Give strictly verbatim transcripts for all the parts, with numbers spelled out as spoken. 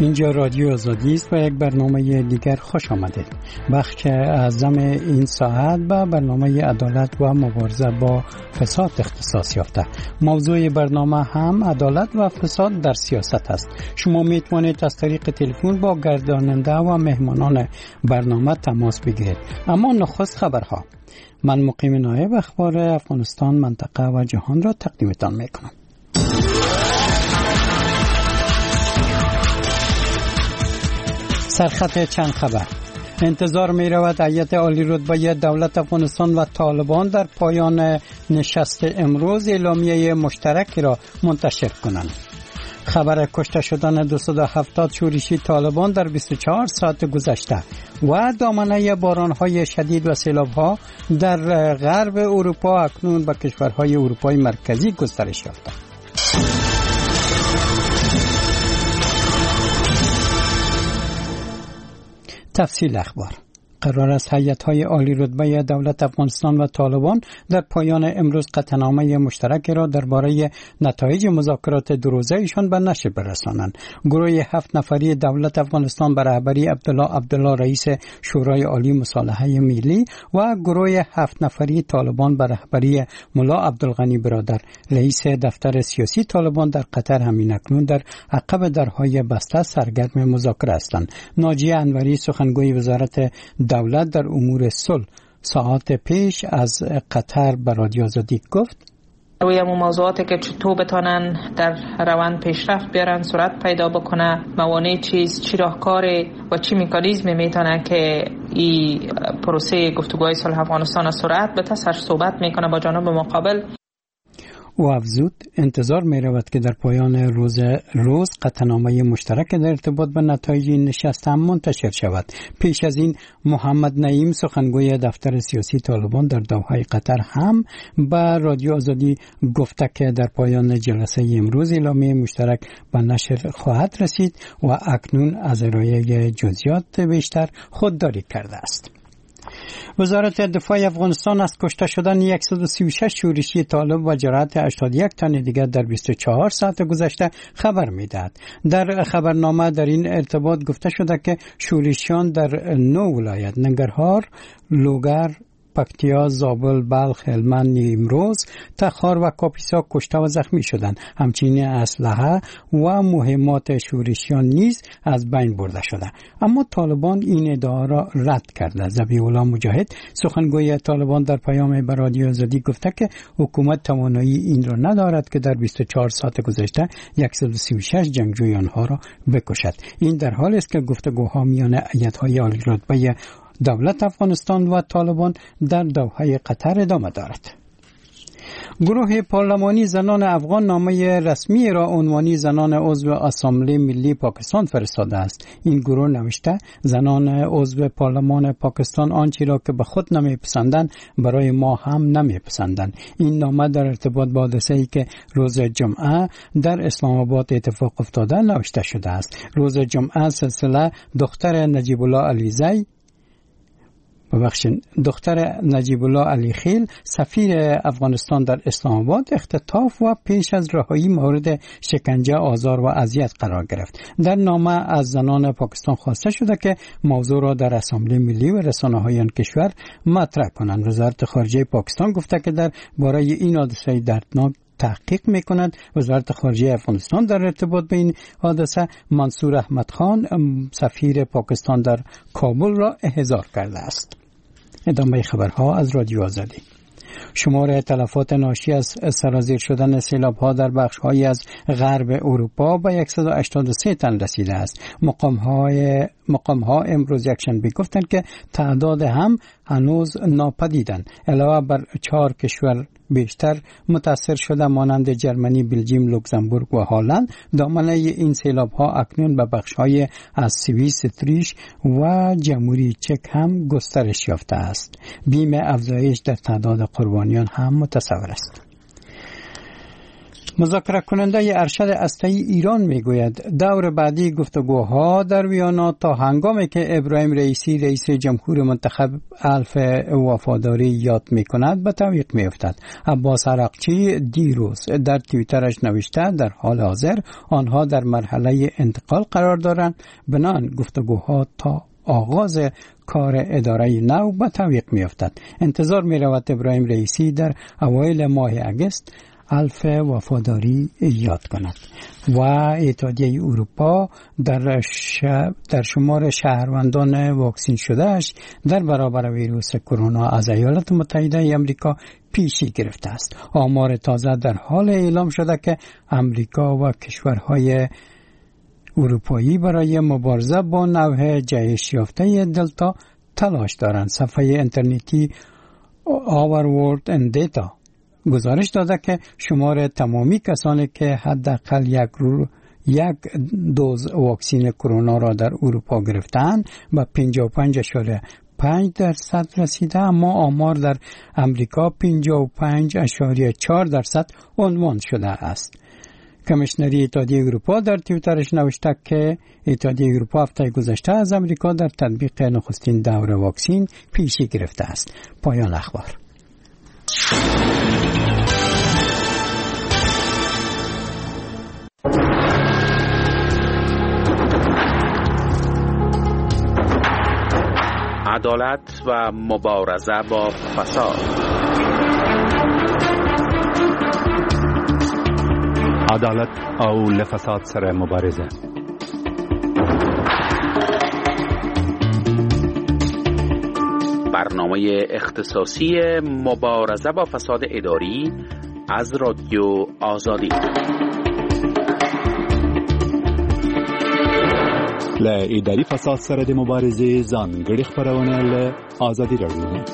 اینجا رادیو آزادی است و یک برنامه دیگر خوش آمدید. بخش اعظم این ساعت به برنامه عدالت و مبارزه با فساد اختصاص یافته. موضوع برنامه هم عدالت و فساد در سیاست است. شما می توانید از طریق تلفن با گرداننده و مهمانان برنامه تماس بگیرید. اما نخست خبرها. من مقیم نایب اخبار افغانستان، منطقه و جهان را تقدیمتان می کنم. سرخط چند خبر. انتظار می رود هیئت عالی رتبه دولت افغانستان و طالبان در پایان نشست امروز اعلامیه مشترکی را منتشر کنند. خبر کشته شدن دویست و هفتاد شورشی طالبان در بیست و چهار ساعت گذشته و دامنه بارانهای شدید و سیلابها در غرب اروپا اکنون به کشورهای اروپای مرکزی گسترش یافته. تفصیل اخبار. قرار است هیئت‌های عالی رتبه دولت افغانستان و طالبان در پایان امروز قطعنامه مشترکی را درباره نتایج مذاکرات دو روزه ایشان به نشر برسانند. گروه هفت نفری دولت افغانستان به رهبری عبدالله عبدالله رئیس شورای عالی مصالحه ملی و گروه هفت نفری طالبان به رهبری ملا عبدالغنی برادر رئیس دفتر سیاسی طالبان در قطر همین اکنون در عقب درهای بسته سرگرم مذاکره هستند. ناجیه انوری سخنگوی وزارت دولت در امور صلح ساعات پیش از قطر به رادیو آزادی گفت روی موضوعاتی که چطور بتانن در روند پیشرفت بیارن صورت پیدا بکنه، موانع چیز، چی راهکار و چی مکانیزمی میتونه که این پروسه گفتگوهای صلح افغانستان سرعت بده سر صحبت میکنه با جانب مقابل. او افزود انتظار می رود که در پایان روز روز قطعنامه مشترک در ارتباط به نتایج این نشست هم منتشر شود. پیش از این محمد نعیم سخنگوی دفتر سیاسی طالبان در دوحه قطر هم به رادیو آزادی گفته که در پایان جلسه امروز اعلامیه مشترک به نشر خواهد رسید و اکنون از ارائه جزئیات بیشتر خودداری کرده است. وزارت دفاع افغانستان از کشته شدن صد و سی و شش شورشی طالب و جراحت هشتاد و یک تن دیگر در بیست و چهار ساعت گذشته خبر می‌دهد. در خبرنامه در این ارتباط گفته شده که شورشیان در نه ولایت ننگرهار، لوگر، پکتیا، زابل، بلخ، هلمند، نیمروز، تخار و کاپیسا کشته و زخمی شدند. همچنین اسلحه و مهمات شورشیان نیز از بین برده شده. اما طالبان این ادعا را رد کرده. ذبیح الله مجاهد سخنگوی طالبان در پیام به رادیو آزادی گفته که حکومت توانایی این را ندارد که در بیست و چهار ساعت گذشته صد و سی و شش جنگجوی آنها را بکشد. این در حالی است که گفتگوها میان هیئت‌های عالی رتبه دولت افغانستان و طالبان در دوحه قطر ادامه دارد. گروه پارلمانی زنان افغان نامه رسمی را عنوانی زنان عضو اسامبله ملی پاکستان فرستاده است. این گروه نوشته زنان عضو پارلمان پاکستان آنچه را که به خود نمیپسندند برای ما هم نمیپسندند. این نامه در ارتباط با حادثه‌ای که روز جمعه در اسلام آباد اتفاق افتاده نوشته شده است. روز جمعه سلسله دختر نجیب الله علیزی ببخشید دختر نجیب الله علی خیل سفیر افغانستان در اسلام آباد اختطاف و پیش از رهایی مورد شکنجه، آزار و اذیت قرار گرفت. در نامه از زنان پاکستان خواسته شده که موضوع را در اسامبله ملی و رسانه‌های آن کشور مطرح کنند. وزارت خارجه پاکستان گفته که در باره این حادثه دردناک تحقیق می‌کند. وزارت خارجه افغانستان در ارتباط به این حادثه منصور احمد خان سفیر پاکستان در کابل را احضار کرده است. ادامه خبرها از رادیو آزادی. شمار تلفات ناشی از سرازیر شدن سیلاب‌ها در بخش‌هایی از غرب اروپا به صد و هشتاد و سه تن رسیده است. مقام‌های مقام‌ها امروز یکشنبه گفتند که تعداد هم هنوز ناپدیدند. علاوه بر چهار کشور بیشتر متاثر شده مانند جرمنی، بلژیم، لوکزامبورگ و هلند، دامنه این سیلاب‌ها اکنون به بخش‌های از سوئیس، اتریش و جمهوری چک هم گسترش یافته است. بیم افزایش در تعداد قربانیان هم متصور است. مذاکره کننده ارشد هسته‌ای ایران میگوید دور بعدی گفتگوها در ویانا تا هنگامی که ابراهیم رئیسی رئیس جمهور منتخب حلف وفاداری یاد میکند به تعویق میافتد. عباس عراقچی دیروز در توییترش نوشته در حال حاضر آنها در مرحله انتقال قرار دارند، بنابراین گفتگوها تا آغاز کار اداره نو به تعویق میافتد. انتظار میرود ابراهیم رئیسی در اوایل ماه اگست حلف وفاداری یاد کند. و اتحادیه اروپا در, در شمار شهروندان واکسین شدهش در برابر ویروس کرونا از ایالات متحده آمریکا پیشی گرفته است. آمار تازه در حال اعلام شده که آمریکا و کشورهای اروپایی برای مبارزه با نوع جهش یافته دلتا تلاش دارند. صفحه اینترنتی Our World and Data گزارش داده که شمار تمامی کسانی که حداقل یک رو یک دوز واکسین کرونا را در اروپا گرفتند به پنجاه و پنج اشاره پنج درصد رسیده، اما آمار در امریکا پنجاه و پنج اشاره چهار درصد عنوان شده است. کمیشنری اتحادیه اروپا در توییترش نوشته که اتحادیه اروپا هفته گذشته از امریکا در تطبیق نخستین دور واکسین پیشی گرفته است. پایان اخبار. عدالت و مبارزه با فساد. عدالت او لفساد سره مبارزه. برنامه اختصاصی مبارزه با فساد اداری از رادیو آزادی. ل اداري فساد سره د مبارزې ځانګړي خبرونه له آزادي راډیو.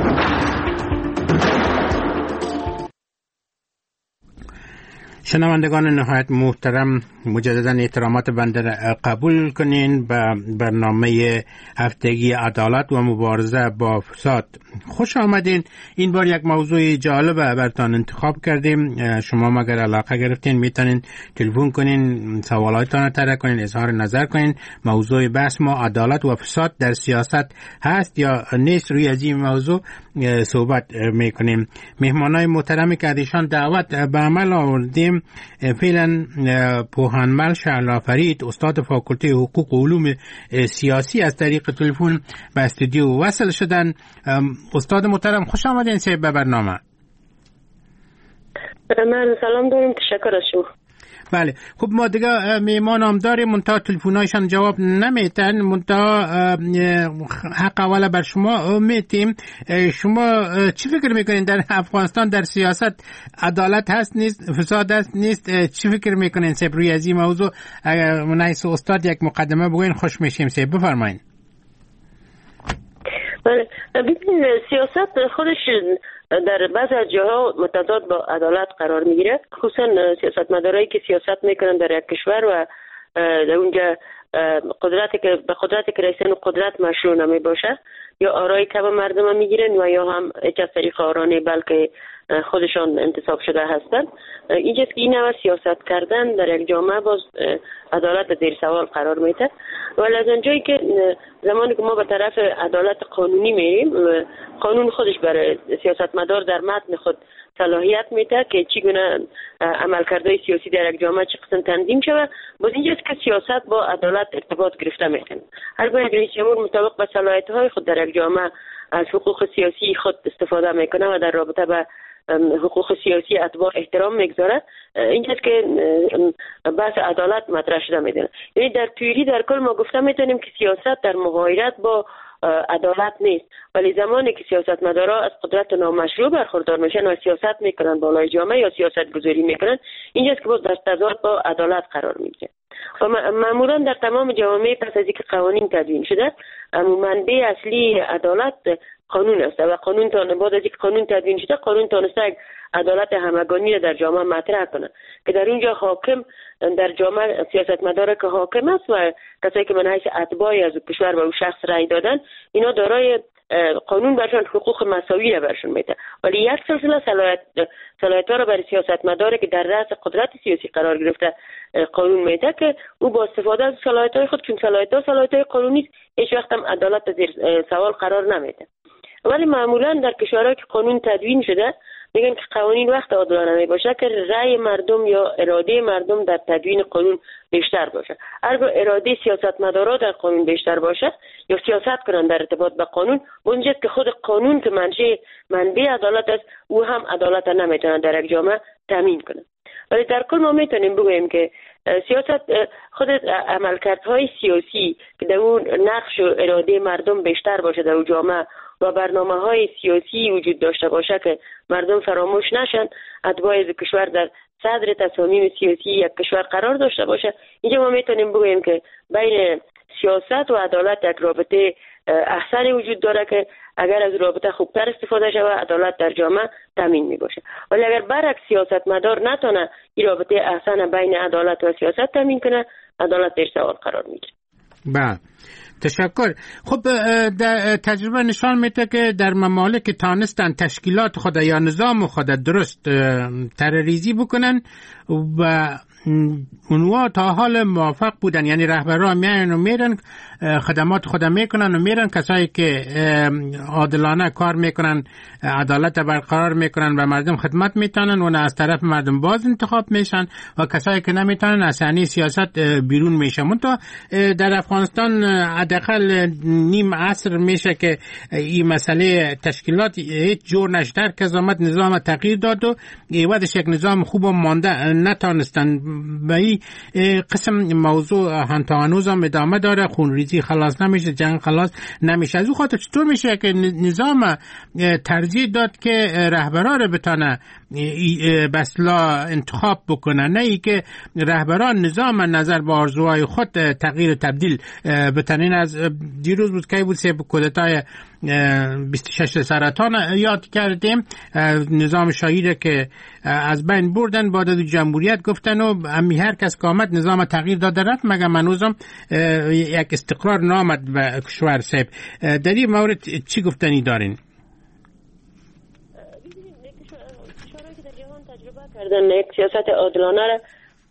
شنوندگان نهایت محترم، مجددا احترامات بنده را قبول کنین به برنامه هفتگی عدالت و مبارزه با فساد. خوش آمدین. این بار یک موضوع جالب براتون انتخاب کردیم. شما مگر علاقه گرفتین میتونین تلفن کنین، سوالاتتان را طرح کنین، اظهار نظر کنین. موضوع بحث ما عدالت و فساد در سیاست هست یا نیست. روی از این موضوع صحبت میکنیم. مهمانای محترمی که ایشان دعوت به عمل آوردیم فعلا پوهانمل شعلا فرید، استاد فاکولته حقوق و علوم سیاسی، از طریق تلفن به استودیو وصل شدن. استاد محترم خوش آمدین صاحب به برنامه. من سلام دارم، تشکر از شما. بله خب ما دیگه میمان هم داریم، منتها تلفونایشان جواب نمیتن، منتها حق اولا بر شما میتیم. شما چی فکر میکنین در افغانستان در سیاست عدالت هست نیست، فساد هست نیست؟ چی فکر میکنین صاحب روی از این موضوع؟ منایس استاد یک مقدمه بگوین خوش میشیم صاحب، بفرمایین. بله ببین، سیاست خودش در بعض از جاها متضاد با عدالت قرار میگیره، خصوصا سیاستمدارایی که سیاست میکنن در یک کشور و در اونجا قدرتی که به قدرتی که رئیسن قدرت مشروع نمی باشه، یا آرای کم مردم میگیرن و یا هم هیچ از طریق آرانه بلکه خودشان انتصاب شده هستند. اینجاست که این نوع سیاست کردن در یک جامعه باز عدالت زیر سوال قرار میده. ولی از اونجایی که زمانی که ما به طرف عدالت قانونی میریم، قانون خودش برای سیاستمدار در متن خود صلاحیت میده که چگونه عملکردهای سیاسی در یک جامعه چه قسم تنظیم شود. باز اینجاست که سیاست با عدالت ارتباط گرفته میکنه. هرگاه رئیس جمهور مطابق به صلاحیت‌های خود در یک جامعه از حقوق سیاسی خود استفاده میکنه و در رابطه با حقوق سیاسی اتباع احترام میگذاره، اینجاست که بحث عدالت مطرح شده میدونه. یعنی در تئوری در کل ما گفته میتونیم که سیاست در مغایرت با عدالت نیست، ولی زمانی که سیاستمدارا از قدرت نامشروع برخوردار میشن و سیاست میکنن بالای جامعه یا سیاست گذاری میکنن، اینجاست که باز در تضاد با عدالت قرار میگیره. و معمولا در تمام جوامع پس از اینکه قوانین تدوین شده، منبع اصلی عدالت قانون است و قانون تا بعد از اینکه قانون تدوین شده، قانون تونسته عدالت همگانی را در جامعه مطرح کنه که در اونجا حاکم در جامعه سیاستمدار که حاکم است و کسایی که من حیث اتباعی از کشور و او شخص رای دادن، اینا دارای قانون برشان حقوق مساوی را برشان میده، ولی یک سلسله صلاحیت صلاحیت‌ها را برای سیاستمداری که در رأس قدرت سیاسی قرار گرفته قانون میده که او با استفاده از صلاحیت‌های خود، چون صلاحیت‌ها صلاحیت‌های قانونی، هیچ وقت هم عدالت زیر سوال قرار نمیده. ولی معمولا در کشورهایی که قانون تدوین شده میگن که قوانین وقت عادلانه می باشه که رأی مردم یا اراده مردم در تدوین قانون بیشتر باشه. اگر اراده سیاستمدارا در قانون بیشتر باشه یا سیاست کنن در ارتباط به قانون، اونجاست که خود قانون که منشأ منبع عدالت است، او هم عدالت نمیتونه در یک جامعه تامین کنه. ولی در کل ما میتونیم بگوییم که سیاست خود عملکردهای سیاسی که در اون نقش و اراده مردم بیشتر باشه در جامعه و برنامه‌های سیاسی وجود داشته باشه که مردم فراموش نشن، اتباع کشور در صدر تصامیم سیاسی یک کشور قرار داشته باشه، اینجا ما میتونیم بگوییم که بین سیاست و عدالت یک رابطه احسن وجود داره که اگر از رابطه خوبتر استفاده شود عدالت در جامعه تامین می باشه. ولی اگر برعکس سیاستمدار نتونه این رابطه احسن بین عدالت و سیاست تامین کنه، عدالت در سوال قرار میگیره. بله، تشکر. خب در تجربه نشان میده که در ممالک که تانستن تشکیلات خود یا نظام خود درست ترریزی بکنن و اونها تا حال موافق بودن، یعنی رهبران میان و میرن خدمات خود میکنن و میرن، کسایی که عادلانه کار میکنن عدالت برقرار میکنن و مردم خدمت میتونن و از طرف مردم باز انتخاب میشن و کسایی که نمیتونن از صحنه سیاست بیرون میشن. منتها در افغانستان حداقل نیم عصر میشه که این مسئله تشکیلات هیچ جور نشد، هر کس آمد نظام تغییر داد و ایوادش یک نظام خوب مانده نتانستن. به این قسم موضوع تا هنوز هم ادامه داره، خونریزی خلاص نمیشه، جنگ خلاص نمیشه. از اون خاطر چطور میشه که نظام ترجیح داد که رهبران بتانه بسلا انتخاب بکنن، نه ای که رهبران نظام نظر به آرزوهای خود تغییر تبدیل بتنین؟ از دیروز بود که بود سه کودتای بیست و شش سرطان یاد کردیم، نظام شاهی که از بین بردن با داد جمهوریت گفتن و امی هر کس که آمد نظام تغییر داده رفت، مگر منوزم یک استقرار نامد به کشور صاحب. در این مورد چی گفتنی دارین؟ کشورهایی که در جهان تجربه کردن یک سیاست عادلانه را،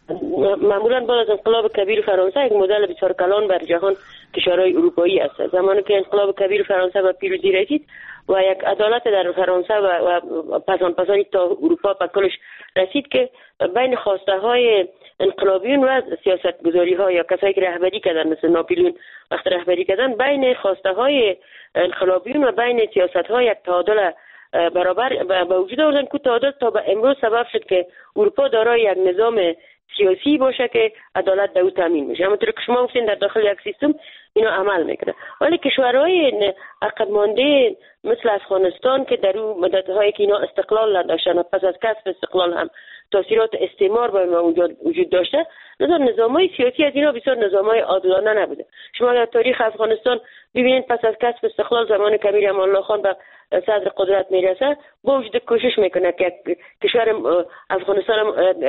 معمولا بعد از انقلاب کبیر فرانسه یک مدل بسیار کلان بر جهان کشورهای اروپایی است. زمانی که انقلاب کبیر فرانسه به پیروزی رسید و یک عدالت در فرانسه و, و پسان پسانی تا اروپا به کلش رسید که بین خواسته های انقلابیون و سیاست گذاری ها یا کسایی که رهبری کردن مثل ناپلیون وقت رهبری کردن، بین خواسته های انقلابیون و بین سیاست های یک تعادل برابر به وجود آوردن که تعادل تا به امروز سبب شد که اروپا دارای یک نظام سیاسی باشه که عدالت در او تامین میشه. همونطور که شما گفتین در داخل یک سیستم اینو عمل میکنه. ولی کشورهای عقب مانده مثل افغانستان که در اون مدت‌هایی که اینا استقلال نداشتن و پس از کسب استقلال هم تاثیرات استعمار با ما وجود داشته، نظام نظامای سیاسی از اینا بسیار نظامای عادلانه نبوده. شما در تاریخ افغانستان ببینید پس از کسب استقلال زمان کبیر امان الله خان به صدر قدرت میرسه، با وجود کوشش میکنه که کشور افغانستان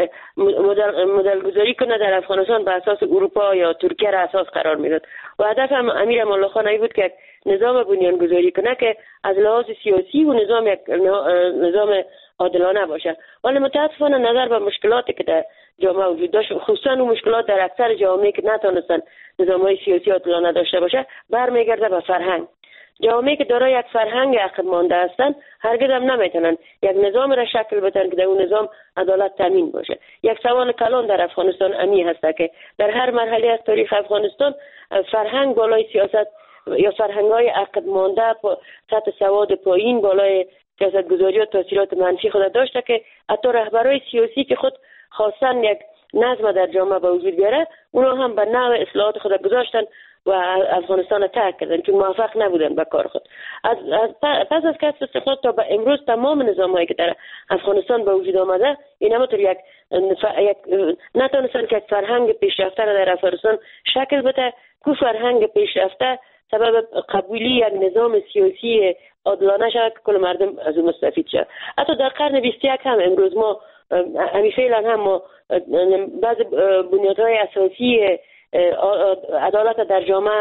مدل مدل گذاری کنه در افغانستان به اساس اروپا یا ترکیه را اساس قرار میداد و هدف هم امیر امان الله خان ای بود که نظام بنیان گذاری کنه که از لحاظ سیاسی و نظام یک نظام عادلانه باشه. ولی متاسفانه نظر به مشکلاتی که در جامعه وجود داشت، خصوصا اون مشکلات در اکثر جامعه که نتونستن نظام‌های سیاسی عادلانه داشته باشه، برمیگرده به فرهنگ. جامعه که دارای یک فرهنگ عقب مانده هستند هرگز هم نمیتونن یک نظام را شکل بدن که در اون نظام عدالت تامین باشه. یک سوال کلان در افغانستان امی هست که در هر مرحله از تاریخ افغانستان فرهنگ بالای سیاست یا فرهنگ‌های عقب مانده، سطح سواد پایین بالای سیاست‌گذاری و تاثیرات منفی خود داشته که حتی رهبرای سیاسی که خود خواستن یک نظم در جامعه به وجود بیاره، اونا هم به نوع اصلاحات خود گذاشتن و افغانستان را ترک کردن چون موفق نبودن به کار خود. از, از پس از کسب استقلال تا به امروز تمام نظام‌هایی که در افغانستان به وجود آمده این همونطور یک یک نتونستن که فرهنگ پیشرفته را در افغانستان شکل بده. کو فرهنگ پیشرفته سبب قبولی یک نظام سیاسی عادلانه شد که کل مردم از اون مستفید شد. حتی در قرن بیست و یک هم امروز ما همین فعلا هم ما بعض بنیادهای اساسی عدالت در جامعه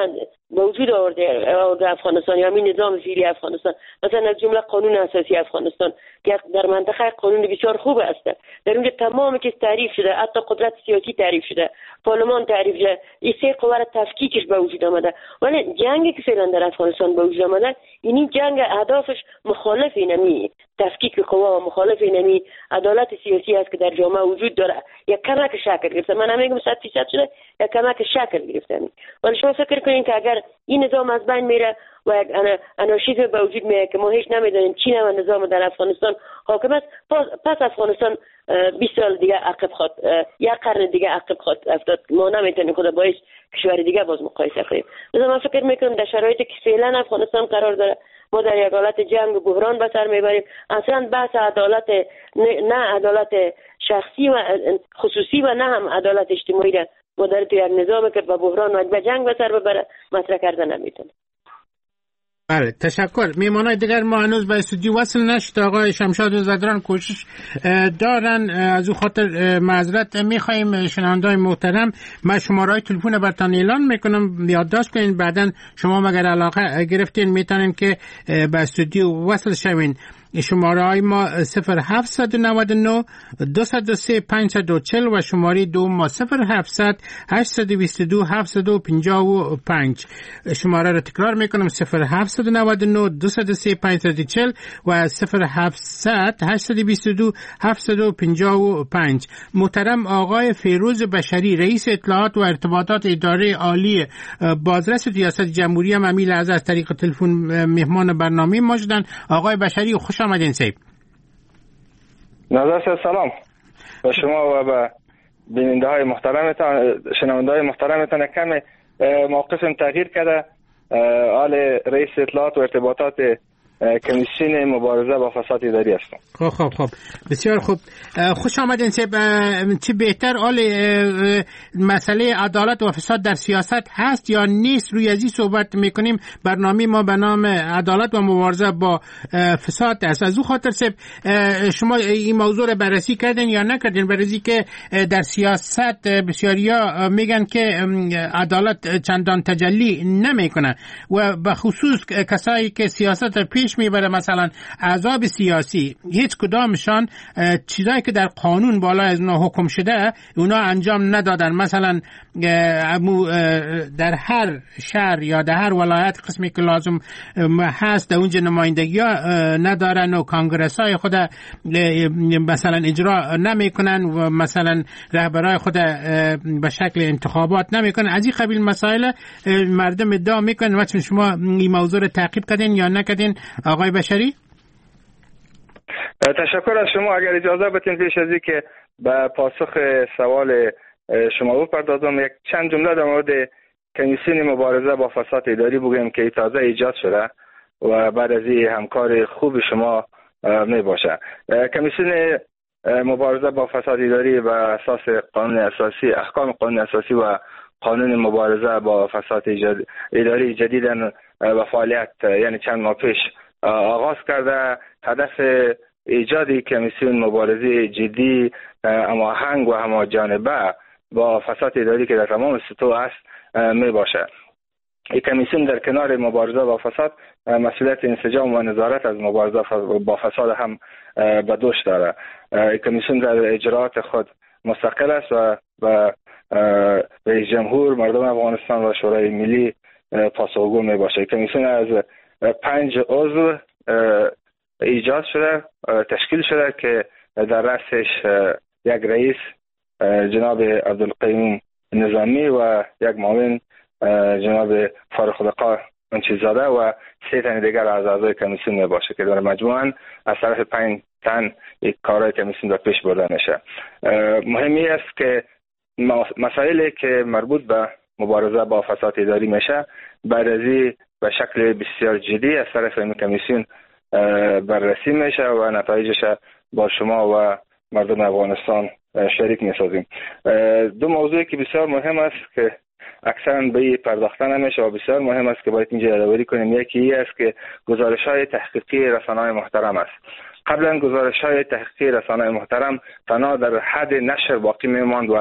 به وجود آورده افغانستان یا همین نظام فعلی افغانستان، مثلا از جمله قانون اساسی افغانستان که در منطقه قانون بسیار خوب است، در اونجا تمام که تعریف شده، حتی قدرت سیاسی تعریف شده، پارلمان تعریف شده، این سه قوه تفکیکش به وجود آمده. ولی جنگی که فعلا در افغانستان به وجود آمده، این جنگ اهدافش مخالف اینمی تفکیک قوا و مخالف اینمی عدالت سیاسی است که در جامعه وجود داره. یک کمک شکل گرفته، من نمیگم صد فیصد شده، یک کمک شکل گرفته. ولی شما فکر کنین که اگر این نظام از بین میره و یک انارشیسم به وجود میاد که ما هیچ نمیدونیم چی نوع نظام در افغانستان حاکم است، پس افغانستان بیست سال دیگه عقب خود، یک قرن دیگه عقب خود افتاد. ما نمیتونیم خود با هیچ کشور دیگه باز مقایسه کنیم. مثلا من فکر میکنم در شرایطی که فعلا افغانستان قرار داره، ما در یک حالت جنگ و بحران به سر میبریم. اصلا بحث عدالت نه عدالت شخصی و خصوصی و نه هم عدالت اجتماعی را ما در یک نظامی که به بحران و به جنگ به سر ببره مطرح کرده نمیتونه. بله تشکر. میمانای دیگر ما هنوز به استودیو وصل نشد. آقای شمشاد زدران کوشش دارن، از او خاطر معذرت میخوایم. شنونده‌های محترم، من شماره های تلفن براتون اعلان میکنم، یادداشت کنین، بعداً شما مگر علاقه گرفتین میتونین که به استودیو وصل شوین. شماره های ما صفر هفت نه نه دو صفر سه پنج چهار صفر و شماره دو ما صفر هفتصد هشت دویست و دو هفتصد و پنجاه و پنج. شماره را تکرار میکنم صفر هفت نه نه دو صفر سه پنج چهار و صفر هفتصد هشت دویست و دو هفتصد و پنجاه و پنج. محترم آقای فیروز بشری، رئیس اطلاعات و ارتباطات اداره عالی بازرس ریاست جمهوری هم امیل از از طریق تلفن مهمان برنامه ما شدن. آقای بشری خوش آمدین سیب. نظر سلام به شما و به بیننده های محترمتان، شنونده های محترمتان. کم موقفم تغییر کرده. آل رئیس اطلاعات و ارتباطات کمیسیون مبارزه با فساد اداری هستم. خب خب خب بسیار خوب، خوش آمدین سیب. چه بهتر، آل مسئله عدالت و فساد در سیاست هست یا نیست؟ روی ازی صحبت میکنیم. برنامه ما به نام عدالت و مبارزه با فساد است. از او خاطر سیب شما این موضوع رو بررسی کردین یا نکردین؟ بررسی که در سیاست بسیاریا میگن که عدالت چندان تجلی نمیکنه و به خصوص کسایی که سیاست پیش میبره، مثلا احزاب سیاسی، هیچ کدامشان چیزایی که در قانون بالا از اونا حکم شده اونا انجام ندادن. مثلا در هر شهر یا در هر ولایت قسمی که لازم هست در اونجا نمایندگی ها ندارن و کانگرس های خود مثلا اجرا نمیکنن و مثلا رهبرای خود به شکل انتخابات نمیکنن. از این قبیل مسائل مردم ادعا میکنن. مثلا شما این موضوع رو تعقیب کردین یا نکردین آقای بشری؟ تشکر از شما. اگر اجازه بدین پیش از این که به پاسخ سوال شما بپردازم، یک چند جمله در مورد کمیسیون مبارزه با فساد اداری بگویم که تازه ایجاد شده و بعد از این همکار خوب شما می باشه. کمیسیون مبارزه با فساد اداری و اساس قانون اساسی، احکام قانون اساسی و قانون مبارزه با فساد اداری جدیداً و فعالیت یعنی چند ماه پیش آغاز کرده. هدف ایجاد کمیسیون مبارزه جدی، هماهنگ و همه‌جانبه با فساد اداری که در تمام سطوح است می باشه. این کمیسیون در کنار مبارزه با فساد مسئولیت انسجام و نظارت از مبارزه با فساد هم به دوش داره. این کمیسیون در اجراءات خود مستقل است و به رئیس جمهور، مردم افغانستان و شورای ملی پاسخگو می باشه. کمیسیون از پنج عضو ایجاد شده، تشکیل شده که در رأسش یک رئیس جناب عبدالقیوم نظامی و یک معاون جناب فاروق لقا منشیزاده و سه تن دیگر از اعضای کمیسیون می باشه که در مجموعاً از طرف پنج تن یک کارهای کمیسیون را پیش برده میشه. مهمی است که مسائلی که مربوط به مبارزه با فساد اداری میشه بعد از این به شکل بسیار جدی از طرف این کمیسیون بررسی میشه و نتایجش با شما و مردم افغانستان شریک میسازیم. دو موضوعی که بسیار مهم است که اکثرا به این پرداخته نمیشه و بسیار مهم است که باید اینجا یادآوری کنیم. یکی این است که گزارش‌های تحقیقی رسانه‌های محترم است. قبلا گزارش‌های تحقیقی رسانه‌های محترم تنها در حد نشر باقی میماند و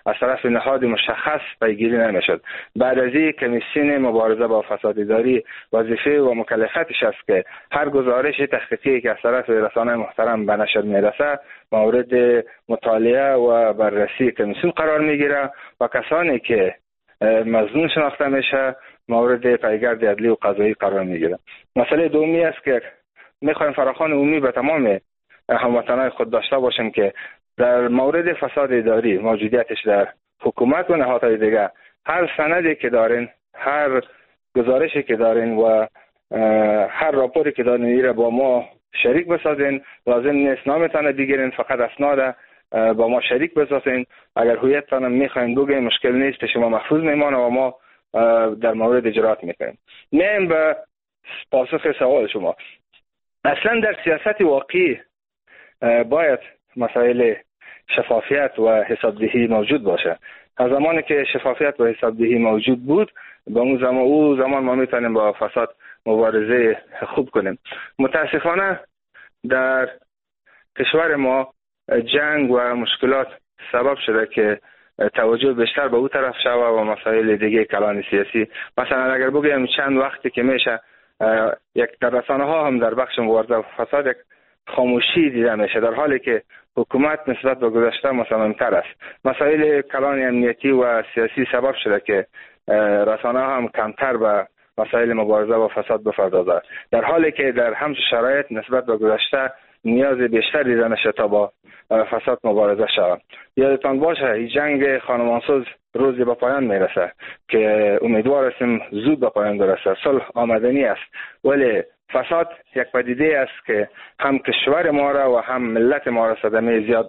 از طرف نهاد مشخص پیگیری نمیشد. بعد از این کمیسیون مبارزه با فساد اداری وظیفه و مکلفتش است که هر گزارش تحقیقی که از طرف رسانه محترم به نشر میرسه مورد مطالعه و بررسی کمیسیون قرار میگیره و کسانی که مظنون شناخته میشه مورد پیگرد عدلی و قضایی قرار میگیره. مسئله دومی است که میخوایم فراخوان عمومی به تمام هموطنان خود داشته باشیم که در مورد فساد اداری موجودیتش در حکومت و نهادهای دیگه هر سندی که دارین، هر گزارشی که دارین و هر راپوری که دارین ایره با ما شریک بسازین. لازم نیست نامتان بگیرین، فقط اسناد با ما شریک بسازین. اگر هویتتان میخواین بگین مشکل نیست، شما محفوظ میمانه و ما در مورد اجرات میکنیم. میم به پاسخ سوال شما. اصلا در سیاست واقعی باید مسائل شفافیت و حسابدهی موجود باشه. از زمانی که شفافیت و حسابدهی موجود بود با اون زمان او زمان ما میتونیم با فساد مبارزه خوب کنیم. متاسفانه در کشور ما جنگ و مشکلات سبب شده که توجه بیشتر به او طرف شوه و مسائل دیگه کلان سیاسی. مثلا اگر بگیم چند وقتی که میشه یک در رسانه ها هم در بخش مبارزه با فساد یک خاموشی دیده میشه، در حالی که حکومت نسبت به گذشته مصمم‌تر است. مسائل کلان امنیتی و سیاسی سبب شده که رسانه ها هم کمتر به مسائل مبارزه با فساد بپردازد، در حالی که در همچه شرایط نسبت به گذشته نیاز بیشتر دیده میشه تا با فساد مبارزه شود. یادتان باشه این جنگ خانمانسوز روزی به پایان میرسه که امیدوار هستیم زود به پایان برسه. صلح آمدنی است، ولی فساد یک پدیده است که هم کشور ما را و هم ملت ما را صدمه زیاد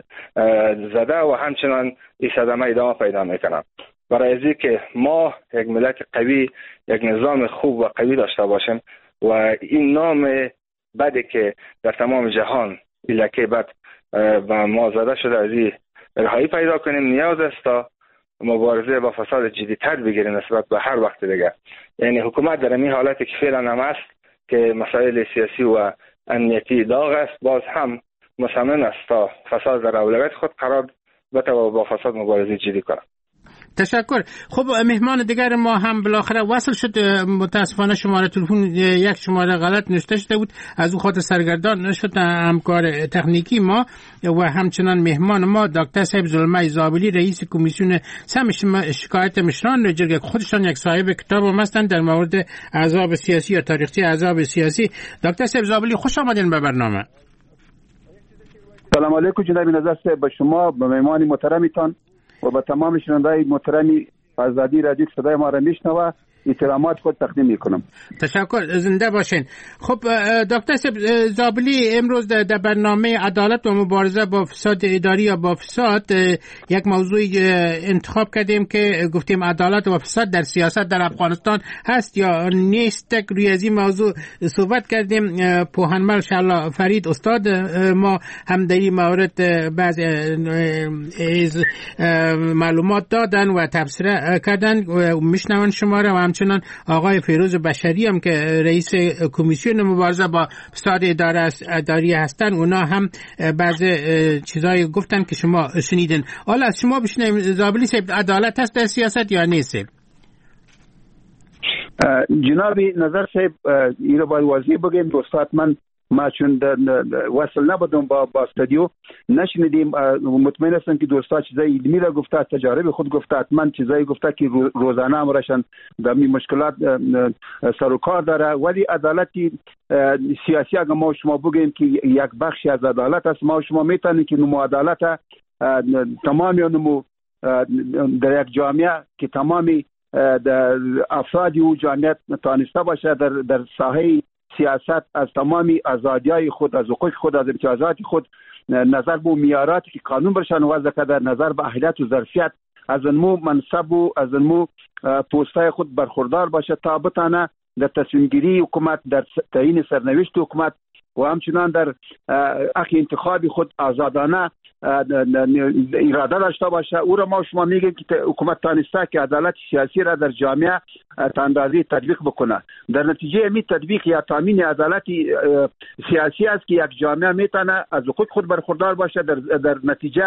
زده و همچنان این صدمه ادامه پیدا میکنه. برای ازی که ما یک ملت قوی، یک نظام خوب و قوی داشته باشیم و این نام بده که در تمام جهان این لکه بد و ما زده شده از این رهایی پیدا کنیم، نیاز است تا مبارزه با فساد جدی‌تر بگیریم نسبت به هر وقت دیگه. یعنی حکومت در این حالتی که فعلا هم است که مسائل سیاسی و امنیتی داغ است، باز هم مصمم است تا فساد در اولویت خود قرار بده و با فساد مبارزه جدی کنه. تشکر. خب مهمان دیگر ما هم بالاخره وصل شد. متاسفانه شماره تلفن یک شماره غلط نوشته شده بود، از او خاطر سرگردان نشد همکار تکنیکی ما و همچنان مهمان ما دکتر صاحب زلمه زابلی، رئیس کمیسیون سم شکایت مشران جرگه، خودشان یک صاحب کتاب هم هستند در مورد احزاب سیاسی یا تاریخچه احزاب سیاسی. دکتر صاحب زابلی خوش آمدین به برنامه. سلام علیکم جناب نظر صاحب، به شما، به مهمان محترمتان و به تمام شنوندگان محترمی آزادی رادیو صدای ما را میشنوه احترامات خود تقدیم میکنم. تشکر، زنده باشین. خب دکتر زابلی، امروز در برنامه عدالت و مبارزه با فساد اداری یا با فساد یک موضوع انتخاب کردیم که گفتیم عدالت و فساد در سیاست در افغانستان هست یا نیست. روی از این موضوع صحبت کردیم. پوهنمل شاءالله فرید استاد ما هم در این مورد بعض معلومات دادن و تبصره کردن و میشنون شما را، و همچنان آقای فیروز بشری هم که رئیس کمیسیون مبارزه با فساد اداری هستن، اونا هم بعض چیزایی گفتن که شما شنیدین. حالا از شما بشنویم زابلی صاحب، عدالت هست در سیاست یا نیست؟ جناب نظر صاحب این رو باید واضح بگیم. دوستات من ما چون وصل نبودم با با استودیو نشنیدیم. مطمئن هستم که دوستا چیزای علمی را گفته، تجارب خود گفته، حتما چیزایی گفته که روزانه امرشان در این مشکلات سر و کار داره. ولی عدالتی سیاسی اگر ما شما بگیم که یک بخشی از عدالت است، ما شما میتونیم که نمو عدالت تمامی نمو در یک جامعه که تمامی افرادی و جامعه تانسته باشه در در ساحه سیاست از تمامی آزادی‌های خود، از حقوق خود، از امتیازات خود نظر به معیاراتی که قانون برشان وضع کرده، نظر به اهلیت و ظرفیت از انمو منصب و از انمو پست‌های خود برخوردار باشه تا بتانه در تصمیم گیری حکومت، در تعیین سرنوشت حکومت و همچنان در حق انتخاب خود آزادانه اراده داشته باشه. او را ما شما میگیم که حکومت تانسته که عدالت سیاسی را در جامعه تاندازی تطبیق بکنه. در نتیجه می تطبیق یا تامین عدالت سیاسی است که یک جامعه میتونه از حقوق خود برخوردار باشه، در در نتیجه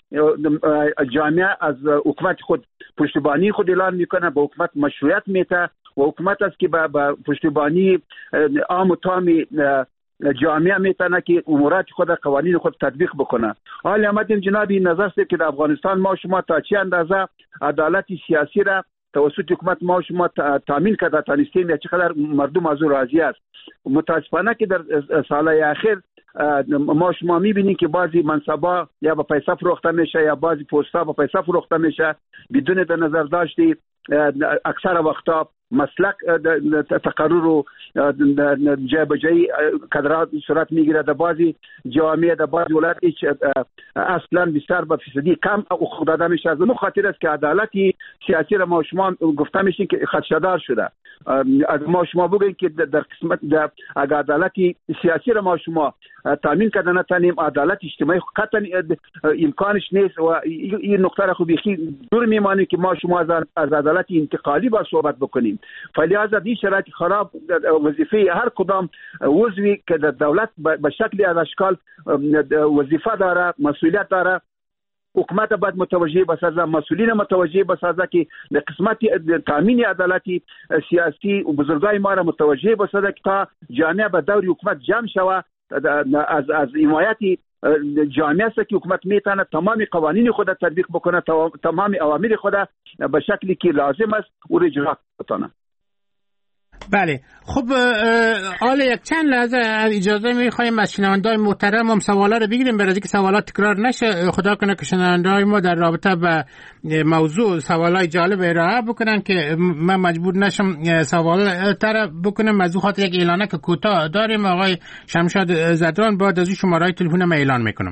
جامعه از حکومت خود پشتیبانی خود اعلان میکنه، به حکومت مشروعیت میده و حکومت است که به پشتیبانی عام و تام جامعه میتونه که امورات خود قوانین خود تطبیق بکنه. حال آمدیم جنابی نظر است که در افغانستان ما شما تا چه اندازه عدالت سیاسی را توسط حکومت ما شما تامین کرده تانستیم یا چقدر مردم از او راضی است. متاسفانه که در سالهای اخیر ما شما میبینیم که بعضی منصبا یا با پیسه فروخته میشه یا بعضی پست‌ها با پیسه فروخته میشه بدون در نظر داشتی اکثر وقتا مسلک تقرر و جایبجایی کادرات صورت میگیره. در بعضی جوامع در بعضی ولایت هیچ اصلا بیشتر به فیصدی کم حقوق داده میشه. از اون خاطر است که عدالتی سیاسی را ما شما گفته میشه که خدشه‌دار شده. از ما شما بگین که در قسمت در اگر عدالتی سیاسی را ما شما تامین کرده نتونیم عدالت اجتماعی قطعا امکانش نیست و این نقطه را خوب بیخی دور میمانه که ما شما از عدالت انتقالی با صحبت بکنیم. فلذا این شرایط خراب وظیفه هر کدام عضوی که در دولت به شکلی از اشکال وظیفه داره، مسئولیت داره، حکومت باید متوجه بسازه، مسئولین متوجه بسازه که در قسمت تامین عدالتی سیاسی و بزرگای ما را متوجه بسازه که تا جامعه به دور حکومت جمع شوه از از حمایت جامعه است که حکومت میتونه تمام قوانین خود تطبیق بکنه، تمام اوامر خود به شکلی که لازم است او را اجرا کنه. بله خب حالا یک چند لحظه اجازه میخوایم از شنونده‌های محترم هم سوالا رو بگیریم برای اینکه سوالات تکرار نشه. خدا کنه که شنونده‌های ما در رابطه با موضوع سوالای جالب ارائه بکنن که من مجبور نشم سوال تر بکنم. از خاطر یک اعلانه که کوتاه داریم آقای شمشاد زدران بعد از شماره تلفن ما اعلان میکنم.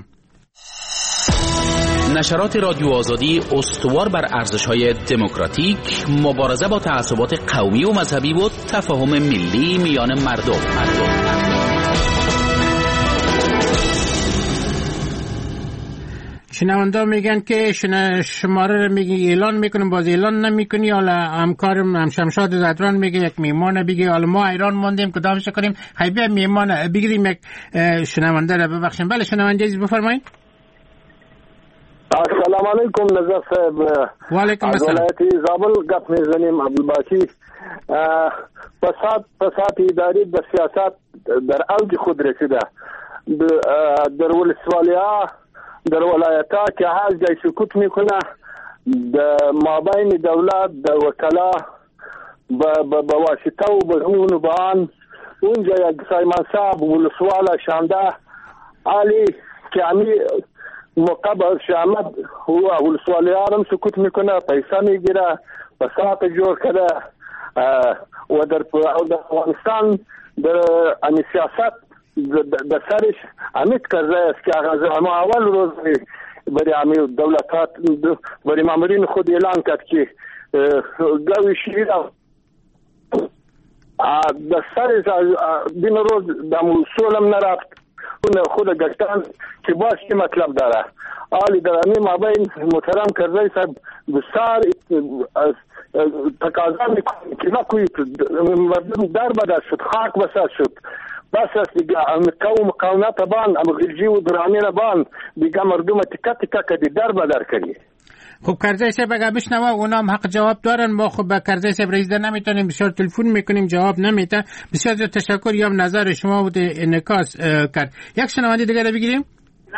نشرات رادیو آزادی استوار بر ارزش‌های دموکراتیک، مبارزه با تعصبات قومی و مذهبی و تفاهم ملی میان مردم. شنونده میگن که شماره رو میگی اعلان میکنیم باز اعلان نمیکنی. حالا همکارم هم شمشاد زدران میگه یک میمان بگی حالا ما ایران موندیم کدامش کنیم. خیلی میمان بگیریم یک شنونده رو ببخشیم. بله شنونده عزیز بفرمایید. السلام علیکم نظر صاحب. و علیکم السلام. ولایت زابل گپ میزنیم عبدالباسی. فساد فساد اداری در سیاست در اوج خود رسیده. در ولسوالی‌ها در ولایت‌ها که هر جای سکوت میکنه در مابین دولت در وکلا با واسطه و بدون بان اونجا یک سایمان صاحب ولسواله شانده علی که امی موقع با شامد هو ولسوالی‌ها هم سکوت میکنه، پیسه میگیره، فساد جور کرده و در افغانستان در امی سیاست در سرش امیت کرده است که اما اول روز برای امی دولتات برای مامورین خود اعلان کرد که گوی شیر در سرش دین روز دمو سولم نرفت اون خود گشتن که باش چی مطلب داره. آلی در امی مابین محترم کرده صاحب بسیار تقاضا میکنه که نکوی مردم در بدر شد، خاک بسر شد. بس است دیگه قوم مقاومت بان ام غلجی و درامین بان دیگه مردم تکه تکه کدی در بدر کردی. خب کرزی صاحب اگه بشنوه اونا هم حق جواب دارن. ما خب به کرزی صاحب رئیس نمیتونیم، بسیار تلفن میکنیم جواب نمیده. بسیار زیاد تشکر. یا نظر شما بود انعکاس کرد. یک شنونده دیگه رو بگیریم.